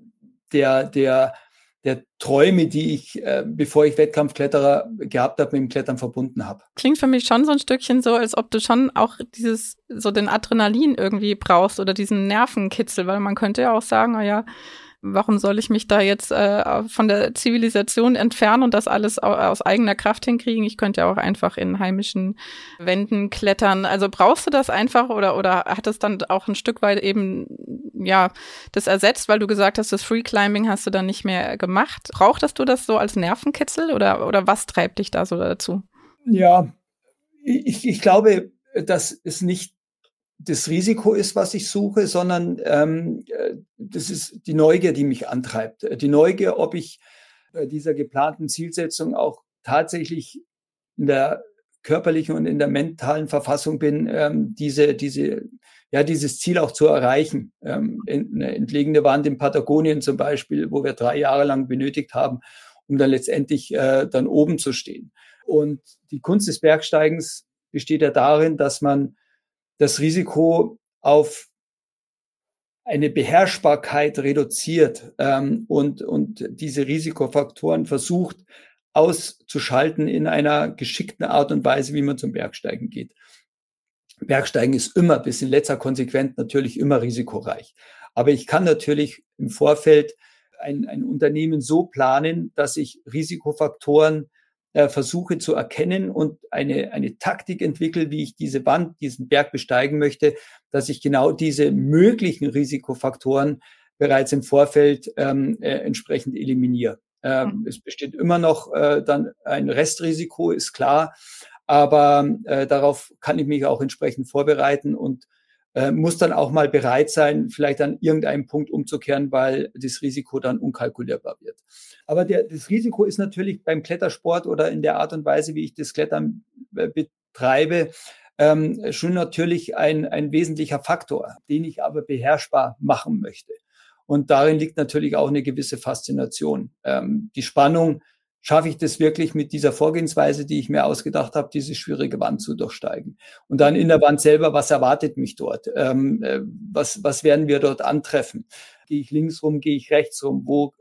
der Träume, die ich, bevor ich Wettkampfkletterer gehabt habe, mit dem Klettern verbunden habe. Klingt für mich schon so ein Stückchen so, als ob du schon auch den Adrenalin irgendwie brauchst oder diesen Nervenkitzel, weil man könnte ja auch sagen, naja, warum soll ich mich da jetzt von der Zivilisation entfernen und das alles aus eigener Kraft hinkriegen? Ich könnte ja auch einfach in heimischen Wänden klettern. Also brauchst du das einfach oder hat es dann auch ein Stück weit eben, ja, das ersetzt, weil du gesagt hast, das Free Climbing hast du dann nicht mehr gemacht. Brauchtest du das so als Nervenkitzel oder was treibt dich da so dazu? Ja, ich glaube, dass es nicht das Risiko ist, was ich suche, sondern das ist die Neugier, die mich antreibt. Die Neugier, ob ich bei dieser geplanten Zielsetzung auch tatsächlich in der körperlichen und in der mentalen Verfassung bin, dieses Ziel auch zu erreichen. Eine entlegene Wand in Patagonien zum Beispiel, wo wir 3 Jahre lang benötigt haben, um dann letztendlich dann oben zu stehen. Und die Kunst des Bergsteigens besteht ja darin, dass man das Risiko auf eine Beherrschbarkeit reduziert und diese Risikofaktoren versucht auszuschalten in einer geschickten Art und Weise, wie man zum Bergsteigen geht. Bergsteigen ist immer bis in letzter Konsequenz natürlich immer risikoreich. Aber ich kann natürlich im Vorfeld ein Unternehmen so planen, dass ich Risikofaktoren versuche zu erkennen und eine Taktik entwickle, wie ich diese Wand, diesen Berg besteigen möchte, dass ich genau diese möglichen Risikofaktoren bereits im Vorfeld entsprechend eliminiere. Es besteht immer noch dann ein Restrisiko, ist klar, aber darauf kann ich mich auch entsprechend vorbereiten und muss dann auch mal bereit sein, vielleicht an irgendeinem Punkt umzukehren, weil das Risiko dann unkalkulierbar wird. Aber das Risiko ist natürlich beim Klettersport oder in der Art und Weise, wie ich das Klettern betreibe, schon natürlich ein wesentlicher Faktor, den ich aber beherrschbar machen möchte. Und darin liegt natürlich auch eine gewisse Faszination. Die Spannung, schaffe ich das wirklich mit dieser Vorgehensweise, die ich mir ausgedacht habe, diese schwierige Wand zu durchsteigen? Und dann in der Wand selber, was erwartet mich dort? Was werden wir dort antreffen? Gehe ich links rum, gehe ich rechts rum?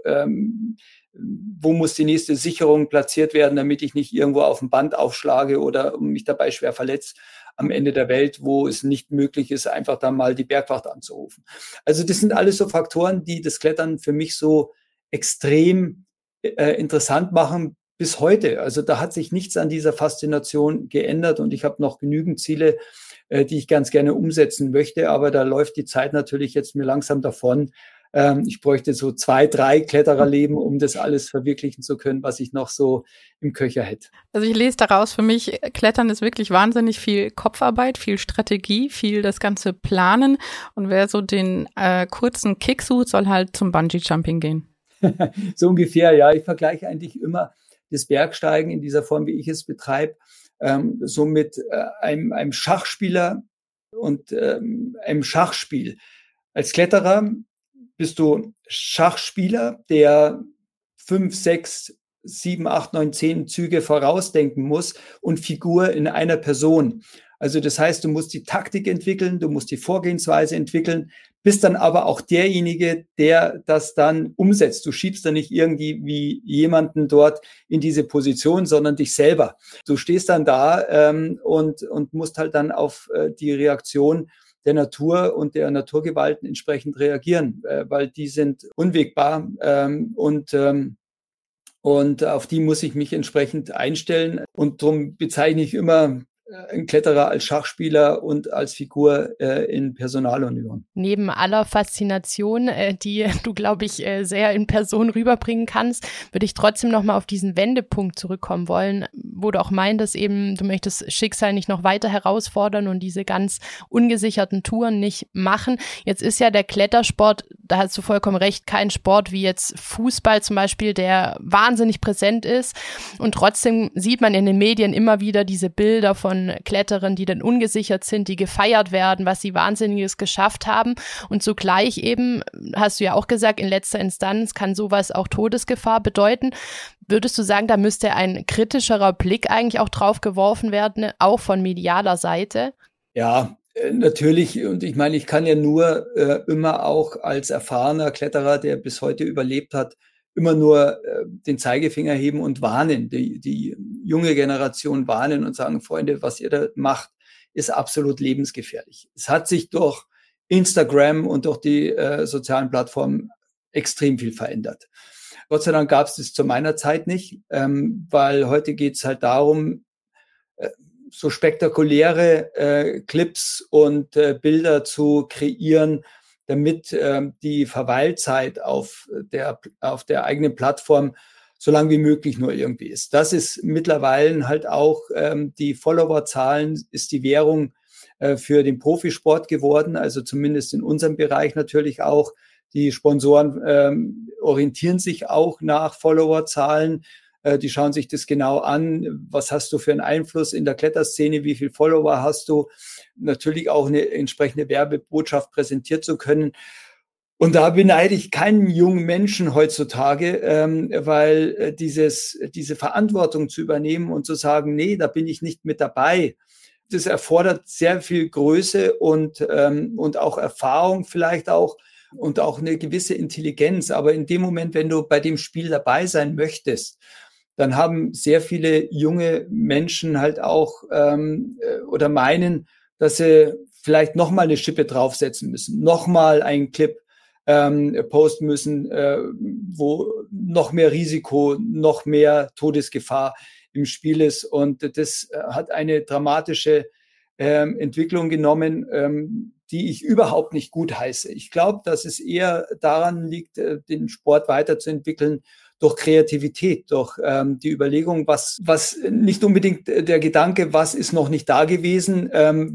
Wo muss die nächste Sicherung platziert werden, damit ich nicht irgendwo auf dem Band aufschlage oder mich dabei schwer verletze am Ende der Welt, wo es nicht möglich ist, einfach dann mal die Bergwacht anzurufen? Also das sind alles so Faktoren, die das Klettern für mich so extrem interessant machen bis heute. Also da hat sich nichts an dieser Faszination geändert und ich habe noch genügend Ziele, die ich ganz gerne umsetzen möchte, aber da läuft die Zeit natürlich jetzt mir langsam davon. Ich bräuchte so 2, 3 Klettererleben, um das alles verwirklichen zu können, was ich noch so im Köcher hätte. Also ich lese daraus, für mich, Klettern ist wirklich wahnsinnig viel Kopfarbeit, viel Strategie, viel das ganze Planen und wer so den kurzen Kick sucht, soll halt zum Bungee-Jumping gehen. So ungefähr, ja. Ich vergleiche eigentlich immer das Bergsteigen in dieser Form, wie ich es betreibe, so mit einem Schachspieler und einem Schachspiel. Als Kletterer bist du Schachspieler, der 5, 6, 7, 8, 9, 10 Züge vorausdenken muss und Figur in einer Person. Also das heißt, du musst die Taktik entwickeln, du musst die Vorgehensweise entwickeln, bist dann aber auch derjenige, der das dann umsetzt. Du schiebst dann nicht irgendwie wie jemanden dort in diese Position, sondern dich selber. Du stehst dann da und musst halt dann auf die Reaktion der Natur und der Naturgewalten entsprechend reagieren, weil die sind unwägbar und auf die muss ich mich entsprechend einstellen. Und darum bezeichne ich immer ein Kletterer als Schachspieler und als Figur in Personalunion. Neben aller Faszination, die du, glaube ich, sehr in Person rüberbringen kannst, würde ich trotzdem nochmal auf diesen Wendepunkt zurückkommen wollen, wo du auch meintest eben, du möchtest Schicksal nicht noch weiter herausfordern und diese ganz ungesicherten Touren nicht machen. Jetzt ist ja der Klettersport, da hast du vollkommen recht, kein Sport wie jetzt Fußball zum Beispiel, der wahnsinnig präsent ist. Und trotzdem sieht man in den Medien immer wieder diese Bilder von Kletterern, die dann ungesichert sind, die gefeiert werden, was sie Wahnsinniges geschafft haben. Und zugleich eben, hast du ja auch gesagt, in letzter Instanz kann sowas auch Todesgefahr bedeuten. Würdest du sagen, da müsste ein kritischerer Blick eigentlich auch drauf geworfen werden, auch von medialer Seite? Ja, natürlich. Und ich meine, ich kann ja nur immer auch als erfahrener Kletterer, der bis heute überlebt hat, immer nur den Zeigefinger heben und warnen, die junge Generation warnen und sagen, Freunde, was ihr da macht, ist absolut lebensgefährlich. Es hat sich durch Instagram und durch die sozialen Plattformen extrem viel verändert. Gott sei Dank gab es das zu meiner Zeit nicht, weil heute geht es halt darum, so spektakuläre Clips und Bilder zu kreieren, damit die Verweilzeit auf der eigenen Plattform so lang wie möglich nur irgendwie ist. Das ist mittlerweile halt auch die Followerzahlen, ist die Währung für den Profisport geworden, also zumindest in unserem Bereich natürlich auch. Die Sponsoren orientieren sich auch nach Followerzahlen. Die schauen sich das genau an. Was hast du für einen Einfluss in der Kletterszene? Wie viele Follower hast du? Natürlich auch eine entsprechende Werbebotschaft präsentiert zu können. Und da beneide ich keinen jungen Menschen heutzutage, weil diese Verantwortung zu übernehmen und zu sagen, nee, da bin ich nicht mit dabei, das erfordert sehr viel Größe und auch Erfahrung vielleicht auch und auch eine gewisse Intelligenz. Aber in dem Moment, wenn du bei dem Spiel dabei sein möchtest, dann haben sehr viele junge Menschen halt auch oder meinen, dass sie vielleicht nochmal eine Schippe draufsetzen müssen, nochmal einen Clip posten müssen, wo noch mehr Risiko, noch mehr Todesgefahr im Spiel ist. Und das hat eine dramatische Entwicklung genommen, die ich überhaupt nicht gutheiße. Ich glaube, dass es eher daran liegt, den Sport weiterzuentwickeln, durch Kreativität, durch die Überlegung, was nicht unbedingt der Gedanke, was ist noch nicht da gewesen,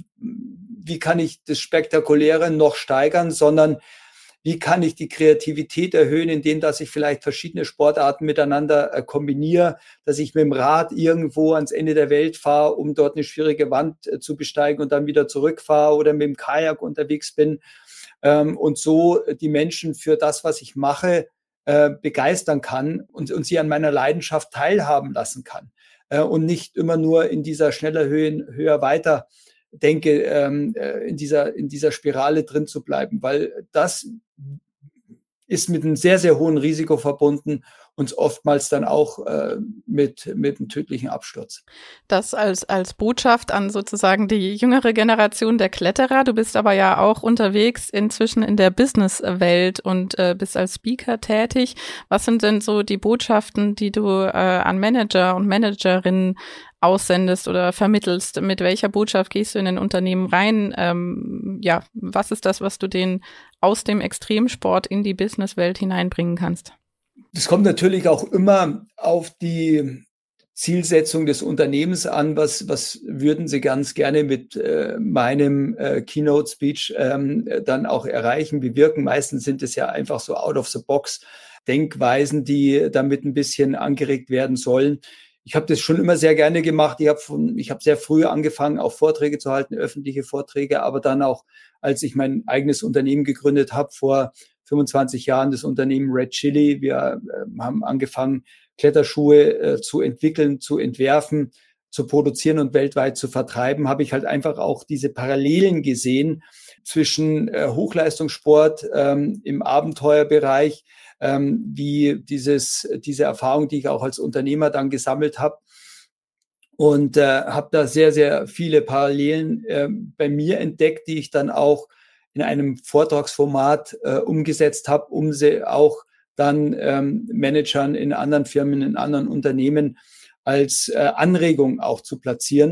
wie kann ich das Spektakuläre noch steigern, sondern wie kann ich die Kreativität erhöhen, indem dass ich vielleicht verschiedene Sportarten miteinander kombiniere, dass ich mit dem Rad irgendwo ans Ende der Welt fahre, um dort eine schwierige Wand zu besteigen und dann wieder zurückfahre oder mit dem Kajak unterwegs bin und so die Menschen für das, was ich mache, begeistern kann und sie an meiner Leidenschaft teilhaben lassen kann und nicht immer nur in dieser schneller, höher, weiter denke, in dieser Spirale drin zu bleiben, weil das ist mit einem sehr, sehr hohen Risiko verbunden und oftmals dann auch mit einem tödlichen Absturz. Das als Botschaft an sozusagen die jüngere Generation der Kletterer. Du bist aber ja auch unterwegs inzwischen in der Businesswelt und bist als Speaker tätig. Was sind denn so die Botschaften, die du an Manager und Managerinnen aussendest oder vermittelst? Mit welcher Botschaft gehst du in ein Unternehmen rein? Was ist das, was du denen aus dem Extremsport in die Businesswelt hineinbringen kannst? Das kommt natürlich auch immer auf die Zielsetzung des Unternehmens an. Was würden Sie ganz gerne mit meinem Keynote-Speech dann auch erreichen, bewirken? Meistens sind es ja einfach so out-of-the-box Denkweisen, die damit ein bisschen angeregt werden sollen. Ich habe das schon immer sehr gerne gemacht. Ich habe sehr früh angefangen, auch Vorträge zu halten, öffentliche Vorträge, aber dann auch, als ich mein eigenes Unternehmen gegründet habe, vor 25 Jahren, das Unternehmen Red Chili. Wir haben angefangen, Kletterschuhe zu entwickeln, zu entwerfen, zu produzieren und weltweit zu vertreiben, habe ich halt einfach auch diese Parallelen gesehen zwischen Hochleistungssport im Abenteuerbereich, wie diese Erfahrung, die ich auch als Unternehmer dann gesammelt habe. Und habe da sehr, sehr viele Parallelen bei mir entdeckt, die ich dann auch in einem Vortragsformat umgesetzt habe, um sie auch dann Managern in anderen Firmen, in anderen Unternehmen als Anregung auch zu platzieren.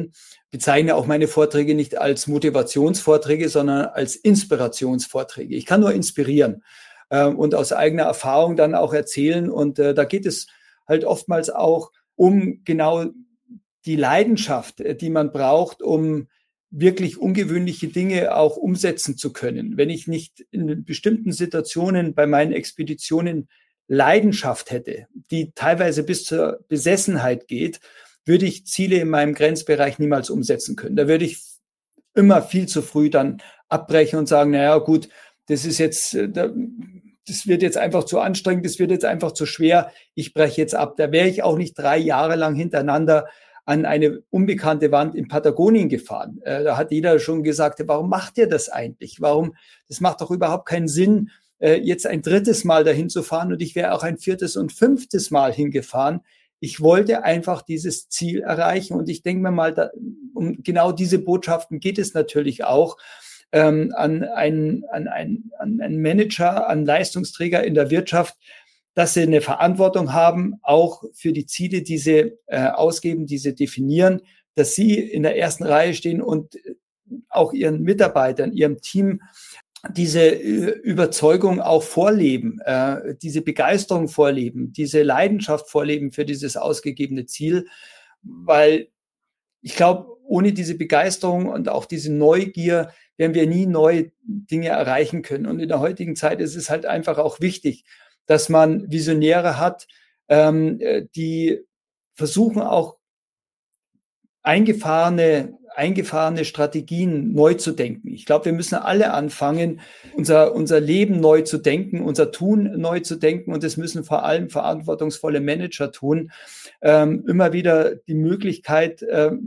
bezeichne auch meine Vorträge nicht als Motivationsvorträge, sondern als Inspirationsvorträge. Ich kann nur inspirieren und aus eigener Erfahrung dann auch erzählen. Und da geht es halt oftmals auch um genau die Leidenschaft, die man braucht, um wirklich ungewöhnliche Dinge auch umsetzen zu können. Wenn ich nicht in bestimmten Situationen bei meinen Expeditionen Leidenschaft hätte, die teilweise bis zur Besessenheit geht, würde ich Ziele in meinem Grenzbereich niemals umsetzen können. Da würde ich immer viel zu früh dann abbrechen und sagen, naja, gut, das ist jetzt, das wird jetzt einfach zu anstrengend, das wird jetzt einfach zu schwer, ich breche jetzt ab. Da wäre ich auch nicht 3 Jahre lang hintereinander an eine unbekannte Wand in Patagonien gefahren. Da hat jeder schon gesagt, warum macht ihr das eigentlich? Das macht doch überhaupt keinen Sinn, jetzt ein 3. Mal dahin zu fahren, und ich wäre auch ein 4. und 5. Mal hingefahren. Ich wollte einfach dieses Ziel erreichen, und ich denke mir mal, um genau diese Botschaften geht es natürlich auch an einen Manager, an Leistungsträger in der Wirtschaft, dass sie eine Verantwortung haben, auch für die Ziele, die sie ausgeben, die sie definieren, dass sie in der ersten Reihe stehen und auch ihren Mitarbeitern, ihrem Team diese Überzeugung auch vorleben, diese Begeisterung vorleben, diese Leidenschaft vorleben für dieses ausgegebene Ziel, weil ich glaube, ohne diese Begeisterung und auch diese Neugier werden wir nie neue Dinge erreichen können. Und in der heutigen Zeit ist es halt einfach auch wichtig, dass man Visionäre hat, die versuchen auch eingefahrene Strategien neu zu denken. Ich glaube, wir müssen alle anfangen, unser Leben neu zu denken, unser Tun neu zu denken, und das müssen vor allem verantwortungsvolle Manager tun. Immer wieder die Möglichkeit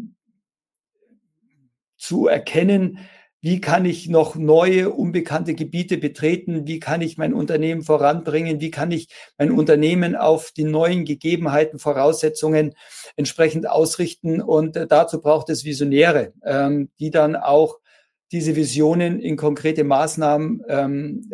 zu erkennen, wie kann ich noch neue, unbekannte Gebiete betreten? Wie kann ich mein Unternehmen voranbringen? Wie kann ich mein Unternehmen auf die neuen Gegebenheiten, Voraussetzungen entsprechend ausrichten? Und dazu braucht es Visionäre, die dann auch diese Visionen in konkrete Maßnahmen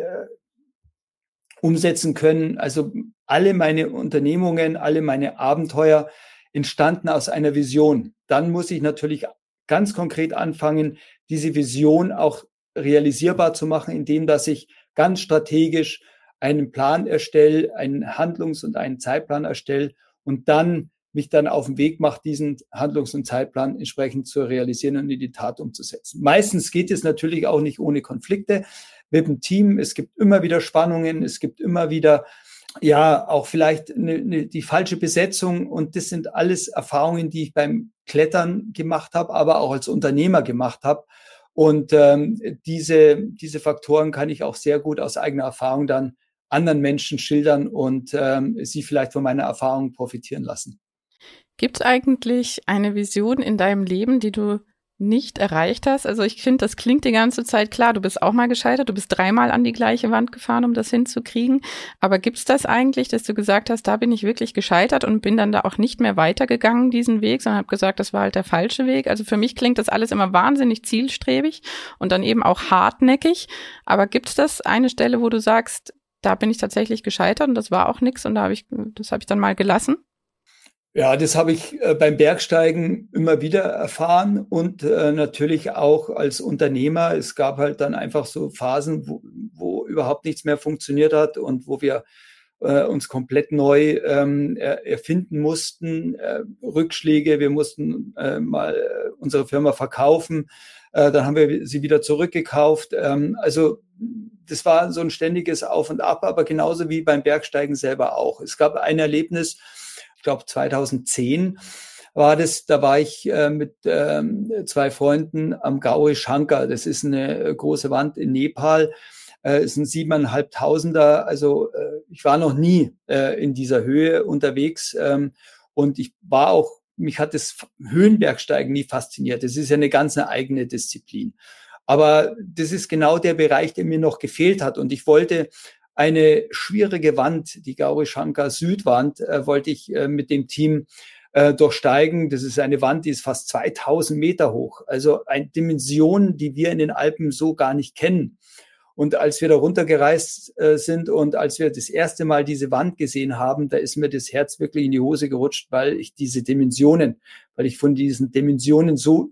umsetzen können. Also alle meine Unternehmungen, alle meine Abenteuer entstanden aus einer Vision. Dann muss ich natürlich ganz konkret anfangen, diese Vision auch realisierbar zu machen, indem dass ich ganz strategisch einen Plan erstelle, einen Handlungs- und einen Zeitplan erstelle und dann mich dann auf den Weg mache, diesen Handlungs- und Zeitplan entsprechend zu realisieren und in die Tat umzusetzen. Meistens geht es natürlich auch nicht ohne Konflikte mit dem Team. Es gibt immer wieder Spannungen, es gibt immer wieder auch vielleicht die falsche Besetzung, und das sind alles Erfahrungen, die ich beim Klettern gemacht habe, aber auch als Unternehmer gemacht habe. Und diese Faktoren kann ich auch sehr gut aus eigener Erfahrung dann anderen Menschen schildern und sie vielleicht von meiner Erfahrung profitieren lassen. Gibt es eigentlich eine Vision in deinem Leben, die du nicht erreicht hast? Also ich finde, das klingt die ganze Zeit klar. Du bist auch mal gescheitert, du bist 3-mal an die gleiche Wand gefahren, um das hinzukriegen. Aber gibt's das eigentlich, dass du gesagt hast, da bin ich wirklich gescheitert und bin dann da auch nicht mehr weitergegangen, diesen Weg, sondern habe gesagt, das war halt der falsche Weg? Also für mich klingt das alles immer wahnsinnig zielstrebig und dann eben auch hartnäckig. Aber gibt's das eine Stelle, wo du sagst, da bin ich tatsächlich gescheitert und das war auch nix und das habe ich dann mal gelassen? Ja, das habe ich beim Bergsteigen immer wieder erfahren und natürlich auch als Unternehmer. Es gab halt dann einfach so Phasen, wo überhaupt nichts mehr funktioniert hat und wo wir uns komplett neu erfinden mussten. Rückschläge, wir mussten mal unsere Firma verkaufen, dann haben wir sie wieder zurückgekauft. Also das war so ein ständiges Auf und Ab, aber genauso wie beim Bergsteigen selber auch. Es gab ein Erlebnis, ich glaube 2010 war das, da war ich mit 2 Freunden am Gauri Shankar. Das ist eine große Wand in Nepal, ist ein 7.500er. Also ich war noch nie in dieser Höhe unterwegs und mich hat das Höhenbergsteigen nie fasziniert. Das ist ja eine ganz eigene Disziplin. Aber das ist genau der Bereich, der mir noch gefehlt hat, und ich wollte eine schwierige Wand, die Gauri Shankar Südwand, wollte ich mit dem Team durchsteigen. Das ist eine Wand, die ist fast 2000 Meter hoch. Also eine Dimension, die wir in den Alpen so gar nicht kennen. Und als wir da runtergereist sind und als wir das erste Mal diese Wand gesehen haben, da ist mir das Herz wirklich in die Hose gerutscht, weil ich von diesen Dimensionen so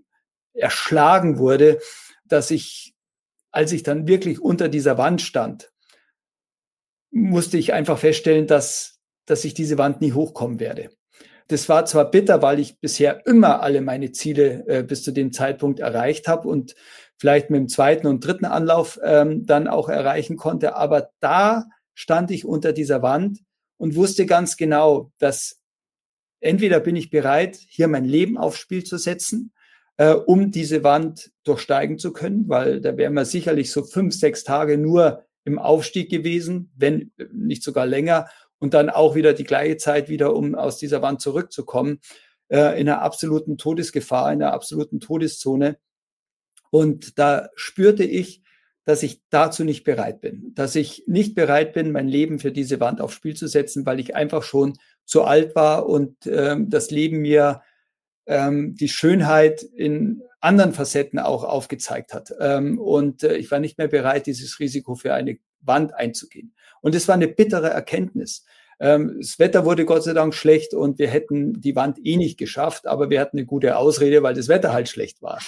erschlagen wurde, dass ich, als ich dann wirklich unter dieser Wand stand, musste ich einfach feststellen, dass ich diese Wand nie hochkommen werde. Das war zwar bitter, weil ich bisher immer alle meine Ziele bis zu dem Zeitpunkt erreicht habe und vielleicht mit dem zweiten und dritten Anlauf dann auch erreichen konnte, aber da stand ich unter dieser Wand und wusste ganz genau, dass entweder bin ich bereit, hier mein Leben aufs Spiel zu setzen, um diese Wand durchsteigen zu können, weil da wären wir sicherlich so 5, 6 Tage nur im Aufstieg gewesen, wenn nicht sogar länger, und dann auch wieder die gleiche Zeit wieder, um aus dieser Wand zurückzukommen, in einer absoluten Todesgefahr, in einer absoluten Todeszone. Und da spürte ich, dass ich dazu nicht bereit bin, dass ich nicht bereit bin, mein Leben für diese Wand aufs Spiel zu setzen, weil ich einfach schon zu alt war und das Leben mir die Schönheit in anderen Facetten auch aufgezeigt hat. Ich war nicht mehr bereit, dieses Risiko für eine Wand einzugehen. Und es war eine bittere Erkenntnis. Das Wetter wurde Gott sei Dank schlecht und wir hätten die Wand eh nicht geschafft, aber wir hatten eine gute Ausrede, weil das Wetter halt schlecht war.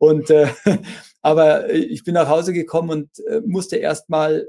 Aber ich bin nach Hause gekommen und musste erstmal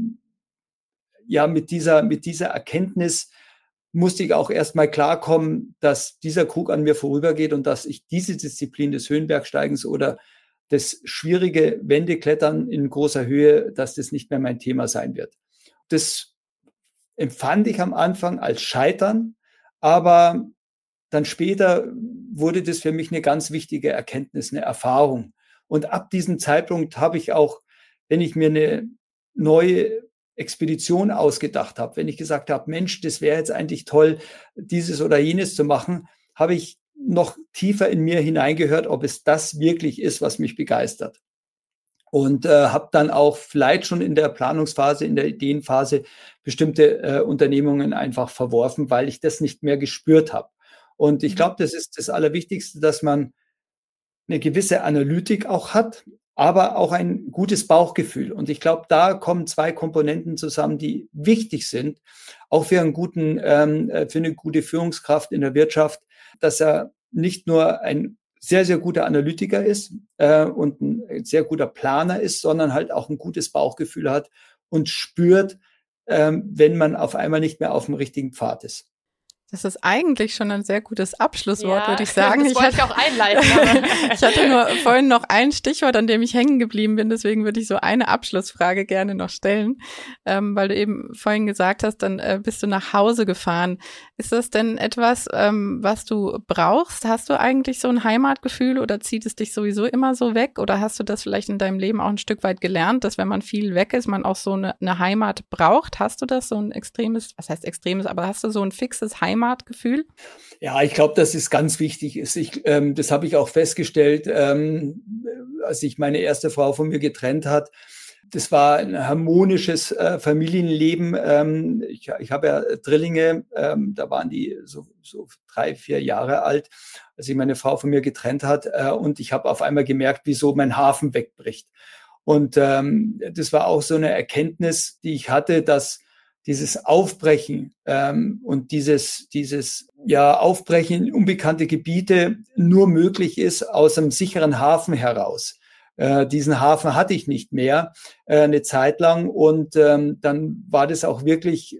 mit dieser Erkenntnis musste ich auch erstmal klarkommen, dass dieser Krug an mir vorübergeht und dass ich diese Disziplin des Höhenbergsteigens oder das schwierige Wendeklettern in großer Höhe, dass das nicht mehr mein Thema sein wird. Das empfand ich am Anfang als Scheitern, aber dann später wurde das für mich eine ganz wichtige Erkenntnis, eine Erfahrung. Und ab diesem Zeitpunkt habe ich auch, wenn ich mir eine neue Expedition ausgedacht habe, wenn ich gesagt habe, Mensch, das wäre jetzt eigentlich toll, dieses oder jenes zu machen, habe ich noch tiefer in mir hineingehört, ob es das wirklich ist, was mich begeistert. Und habe dann auch vielleicht schon in der Planungsphase, in der Ideenphase bestimmte Unternehmungen einfach verworfen, weil ich das nicht mehr gespürt habe. Und ich glaube, das ist das Allerwichtigste, dass man eine gewisse Analytik auch hat, aber auch ein gutes Bauchgefühl. Und ich glaube, da kommen 2 Komponenten zusammen, die wichtig sind, auch für eine gute Führungskraft in der Wirtschaft, dass er nicht nur ein sehr, sehr guter Analytiker ist und ein sehr guter Planer ist, sondern halt auch ein gutes Bauchgefühl hat und spürt, wenn man auf einmal nicht mehr auf dem richtigen Pfad ist. Das ist eigentlich schon ein sehr gutes Abschlusswort, würde ich sagen. Das wollte ich auch einleiten. Ich hatte nur vorhin noch ein Stichwort, an dem ich hängen geblieben bin. Deswegen würde ich so eine Abschlussfrage gerne noch stellen, weil du eben vorhin gesagt hast, dann bist du nach Hause gefahren. Ist das denn etwas, was du brauchst? Hast du eigentlich so ein Heimatgefühl oder zieht es dich sowieso immer so weg? Oder hast du das vielleicht in deinem Leben auch ein Stück weit gelernt, dass wenn man viel weg ist, man auch so eine Heimat braucht? Hast du das, so ein extremes, was heißt extremes, aber hast du so ein fixes Heimatgefühl? Ja, ich glaube, dass es ganz wichtig ist. Das habe ich auch festgestellt, als sich meine erste Frau von mir getrennt hat. Das war ein harmonisches Familienleben. Ich habe ja Drillinge, da waren die so 3, 4 Jahre alt, als sich meine Frau von mir getrennt hat. Und ich habe auf einmal gemerkt, wieso mein Hafen wegbricht. Und das war auch so eine Erkenntnis, die ich hatte, dass dieses Aufbrechen und dieses Aufbrechen in unbekannte Gebiete nur möglich ist aus einem sicheren Hafen heraus. Diesen Hafen hatte ich nicht mehr eine Zeit lang und dann war das auch wirklich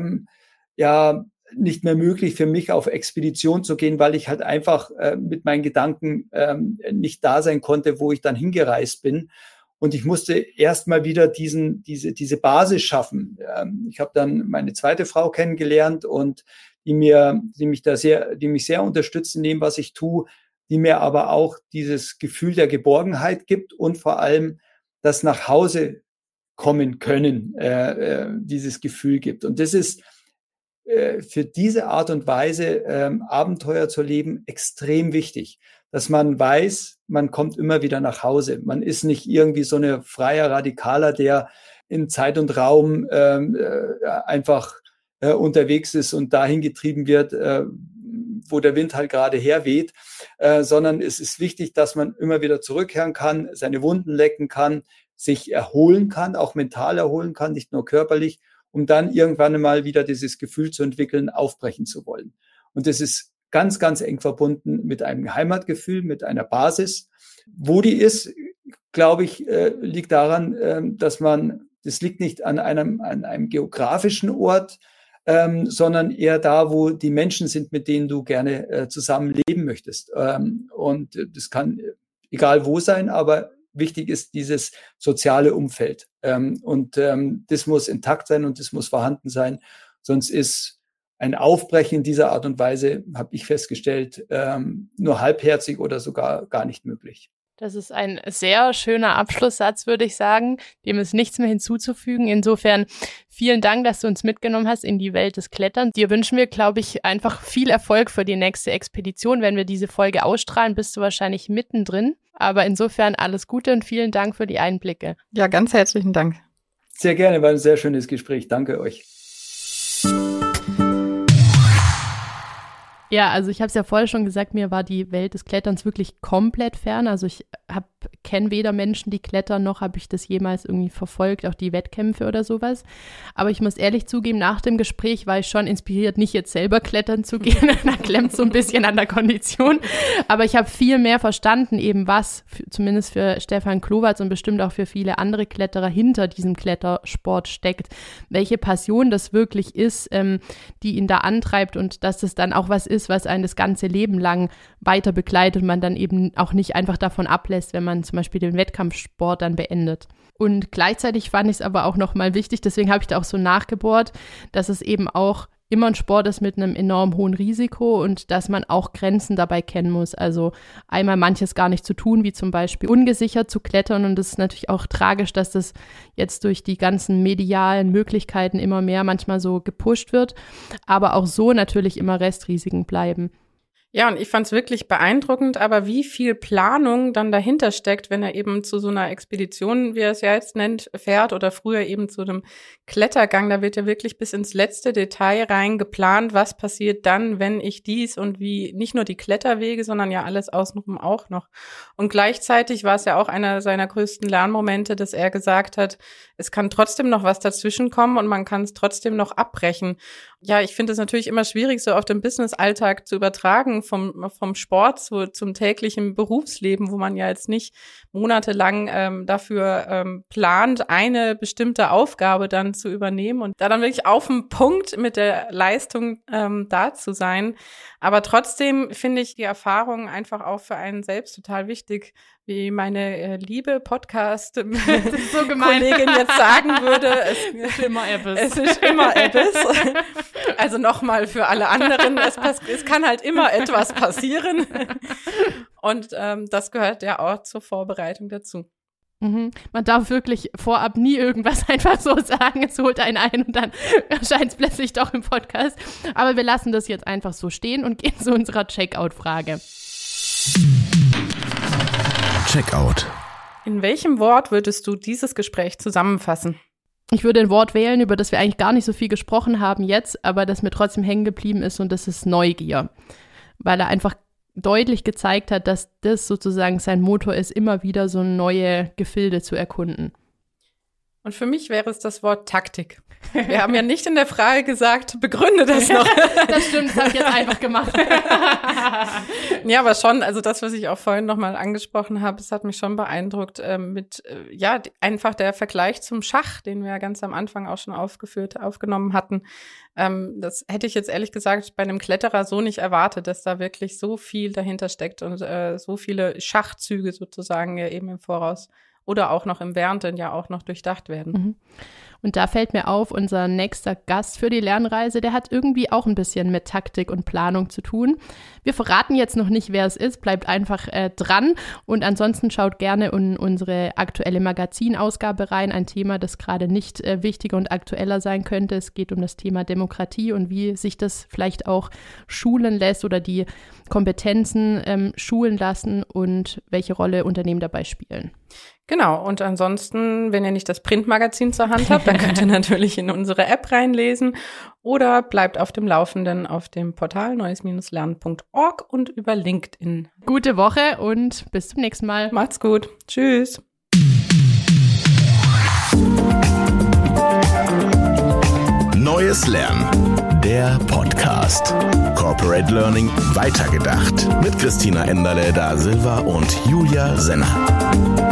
nicht mehr möglich für mich, auf Expedition zu gehen, weil ich halt einfach mit meinen Gedanken nicht da sein konnte, wo ich dann hingereist bin. Und ich musste erstmal wieder diese Basis schaffen. Ich habe dann meine zweite Frau kennengelernt und die mich sehr unterstützt in dem, was ich tue, die mir aber auch dieses Gefühl der Geborgenheit gibt und vor allem das nach Hause kommen können, dieses Gefühl gibt. Und das ist für diese Art und Weise, Abenteuer zu leben, extrem wichtig, dass man weiß, man kommt immer wieder nach Hause. Man ist nicht irgendwie so eine freier Radikaler, der in Zeit und Raum einfach unterwegs ist und dahin getrieben wird, wo der Wind halt gerade herweht, sondern es ist wichtig, dass man immer wieder zurückkehren kann, seine Wunden lecken kann, sich erholen kann, auch mental erholen kann, nicht nur körperlich, um dann irgendwann mal wieder dieses Gefühl zu entwickeln, aufbrechen zu wollen. Und das ist ganz, ganz eng verbunden mit einem Heimatgefühl, mit einer Basis. Wo die ist, glaube ich, liegt daran, das liegt nicht an einem geografischen Ort, sondern eher da, wo die Menschen sind, mit denen du gerne zusammen leben möchtest. Und das kann egal wo sein, aber wichtig ist dieses soziale Umfeld. Das muss intakt sein und das muss vorhanden sein. Sonst ist ein Aufbrechen dieser Art und Weise, habe ich festgestellt, nur halbherzig oder sogar gar nicht möglich. Das ist ein sehr schöner Abschlusssatz, würde ich sagen. Dem ist nichts mehr hinzuzufügen. Insofern vielen Dank, dass du uns mitgenommen hast in die Welt des Kletterns. Dir wünschen wir, glaube ich, einfach viel Erfolg für die nächste Expedition. Wenn wir diese Folge ausstrahlen, bist du wahrscheinlich mittendrin. Aber insofern alles Gute und vielen Dank für die Einblicke. Ja, ganz herzlichen Dank. Sehr gerne, war ein sehr schönes Gespräch. Danke euch. Ja, also ich habe es ja vorher schon gesagt, mir war die Welt des Kletterns wirklich komplett fern. Also ich kenne weder Menschen, die klettern, noch habe ich das jemals irgendwie verfolgt, auch die Wettkämpfe oder sowas. Aber ich muss ehrlich zugeben, nach dem Gespräch war ich schon inspiriert, nicht jetzt selber klettern zu gehen. Da klemmt so ein bisschen an der Kondition. Aber ich habe viel mehr verstanden, eben was, zumindest für Stefan Klowatz und bestimmt auch für viele andere Kletterer hinter diesem Klettersport steckt. Welche Passion das wirklich ist, die ihn da antreibt und dass das dann auch was ist, was einen das ganze Leben lang weiter begleitet und man dann eben auch nicht einfach davon ablässt, wenn man zum Beispiel den Wettkampfsport dann beendet. Und gleichzeitig fand ich es aber auch nochmal wichtig, deswegen habe ich da auch so nachgebohrt, dass es eben auch immer ein Sport ist mit einem enorm hohen Risiko und dass man auch Grenzen dabei kennen muss. Also einmal manches gar nicht zu tun, wie zum Beispiel ungesichert zu klettern, und es ist natürlich auch tragisch, dass das jetzt durch die ganzen medialen Möglichkeiten immer mehr manchmal so gepusht wird, aber auch so natürlich immer Restrisiken bleiben. Ja, und ich fand es wirklich beeindruckend, aber wie viel Planung dann dahinter steckt, wenn er eben zu so einer Expedition, wie er es ja jetzt nennt, fährt oder früher eben zu einem Klettergang. Da wird ja wirklich bis ins letzte Detail rein geplant, was passiert dann, wenn ich dies und wie, nicht nur die Kletterwege, sondern ja alles außenrum auch noch. Und gleichzeitig war es ja auch einer seiner größten Lernmomente, dass er gesagt hat, es kann trotzdem noch was dazwischen kommen und man kann es trotzdem noch abbrechen. Ja, ich finde es natürlich immer schwierig, so auf den Business-Alltag zu übertragen, vom Sport zum täglichen Berufsleben, wo man ja jetzt nicht monatelang dafür plant, eine bestimmte Aufgabe dann zu übernehmen und da dann wirklich auf dem Punkt mit der Leistung da zu sein. Aber trotzdem finde ich die Erfahrung einfach auch für einen selbst total wichtig, wie meine liebe Podcast-Kollegin jetzt sagen würde. Es ist immer Ebbes. Es ist immer Ebbes. Also nochmal für alle anderen, es kann halt immer etwas passieren. Und das gehört ja auch zur Vorbereitung dazu. Mhm. Man darf wirklich vorab nie irgendwas einfach so sagen, es holt einen ein und dann erscheint es plötzlich doch im Podcast. Aber wir lassen das jetzt einfach so stehen und gehen zu unserer Checkout-Frage. Checkout. In welchem Wort würdest du dieses Gespräch zusammenfassen? Ich würde ein Wort wählen, über das wir eigentlich gar nicht so viel gesprochen haben jetzt, aber das mir trotzdem hängen geblieben ist, und das ist Neugier. Weil er einfach deutlich gezeigt hat, dass das sozusagen sein Motor ist, immer wieder so neue Gefilde zu erkunden. Und für mich wäre es das Wort Taktik. Wir haben ja nicht in der Frage gesagt, begründe das noch. Das stimmt, das habe ich jetzt einfach gemacht. Ja, aber schon, also das, was ich auch vorhin nochmal angesprochen habe, es hat mich schon beeindruckt einfach der Vergleich zum Schach, den wir ja ganz am Anfang auch schon aufgenommen hatten. Das hätte ich jetzt ehrlich gesagt bei einem Kletterer so nicht erwartet, dass da wirklich so viel dahinter steckt und so viele Schachzüge sozusagen ja eben im Voraus oder auch noch im Währenden ja auch noch durchdacht werden. Mhm. Und da fällt mir auf, unser nächster Gast für die Lernreise, der hat irgendwie auch ein bisschen mit Taktik und Planung zu tun. Wir verraten jetzt noch nicht, wer es ist, bleibt einfach dran. Und ansonsten schaut gerne in unsere aktuelle Magazinausgabe rein, ein Thema, das gerade nicht wichtiger und aktueller sein könnte. Es geht um das Thema Demokratie und wie sich das vielleicht auch schulen lässt oder die Kompetenzen schulen lassen und welche Rolle Unternehmen dabei spielen. Genau, und ansonsten, wenn ihr nicht das Printmagazin zur Hand habt, dann könnt ihr natürlich in unsere App reinlesen oder bleibt auf dem Laufenden auf dem Portal neues-lernen.org und über LinkedIn. Gute Woche und bis zum nächsten Mal. Macht's gut. Tschüss. Neues Lernen. Der Podcast. Corporate Learning weitergedacht. Mit Christina Enderle da Silva und Julia Senner.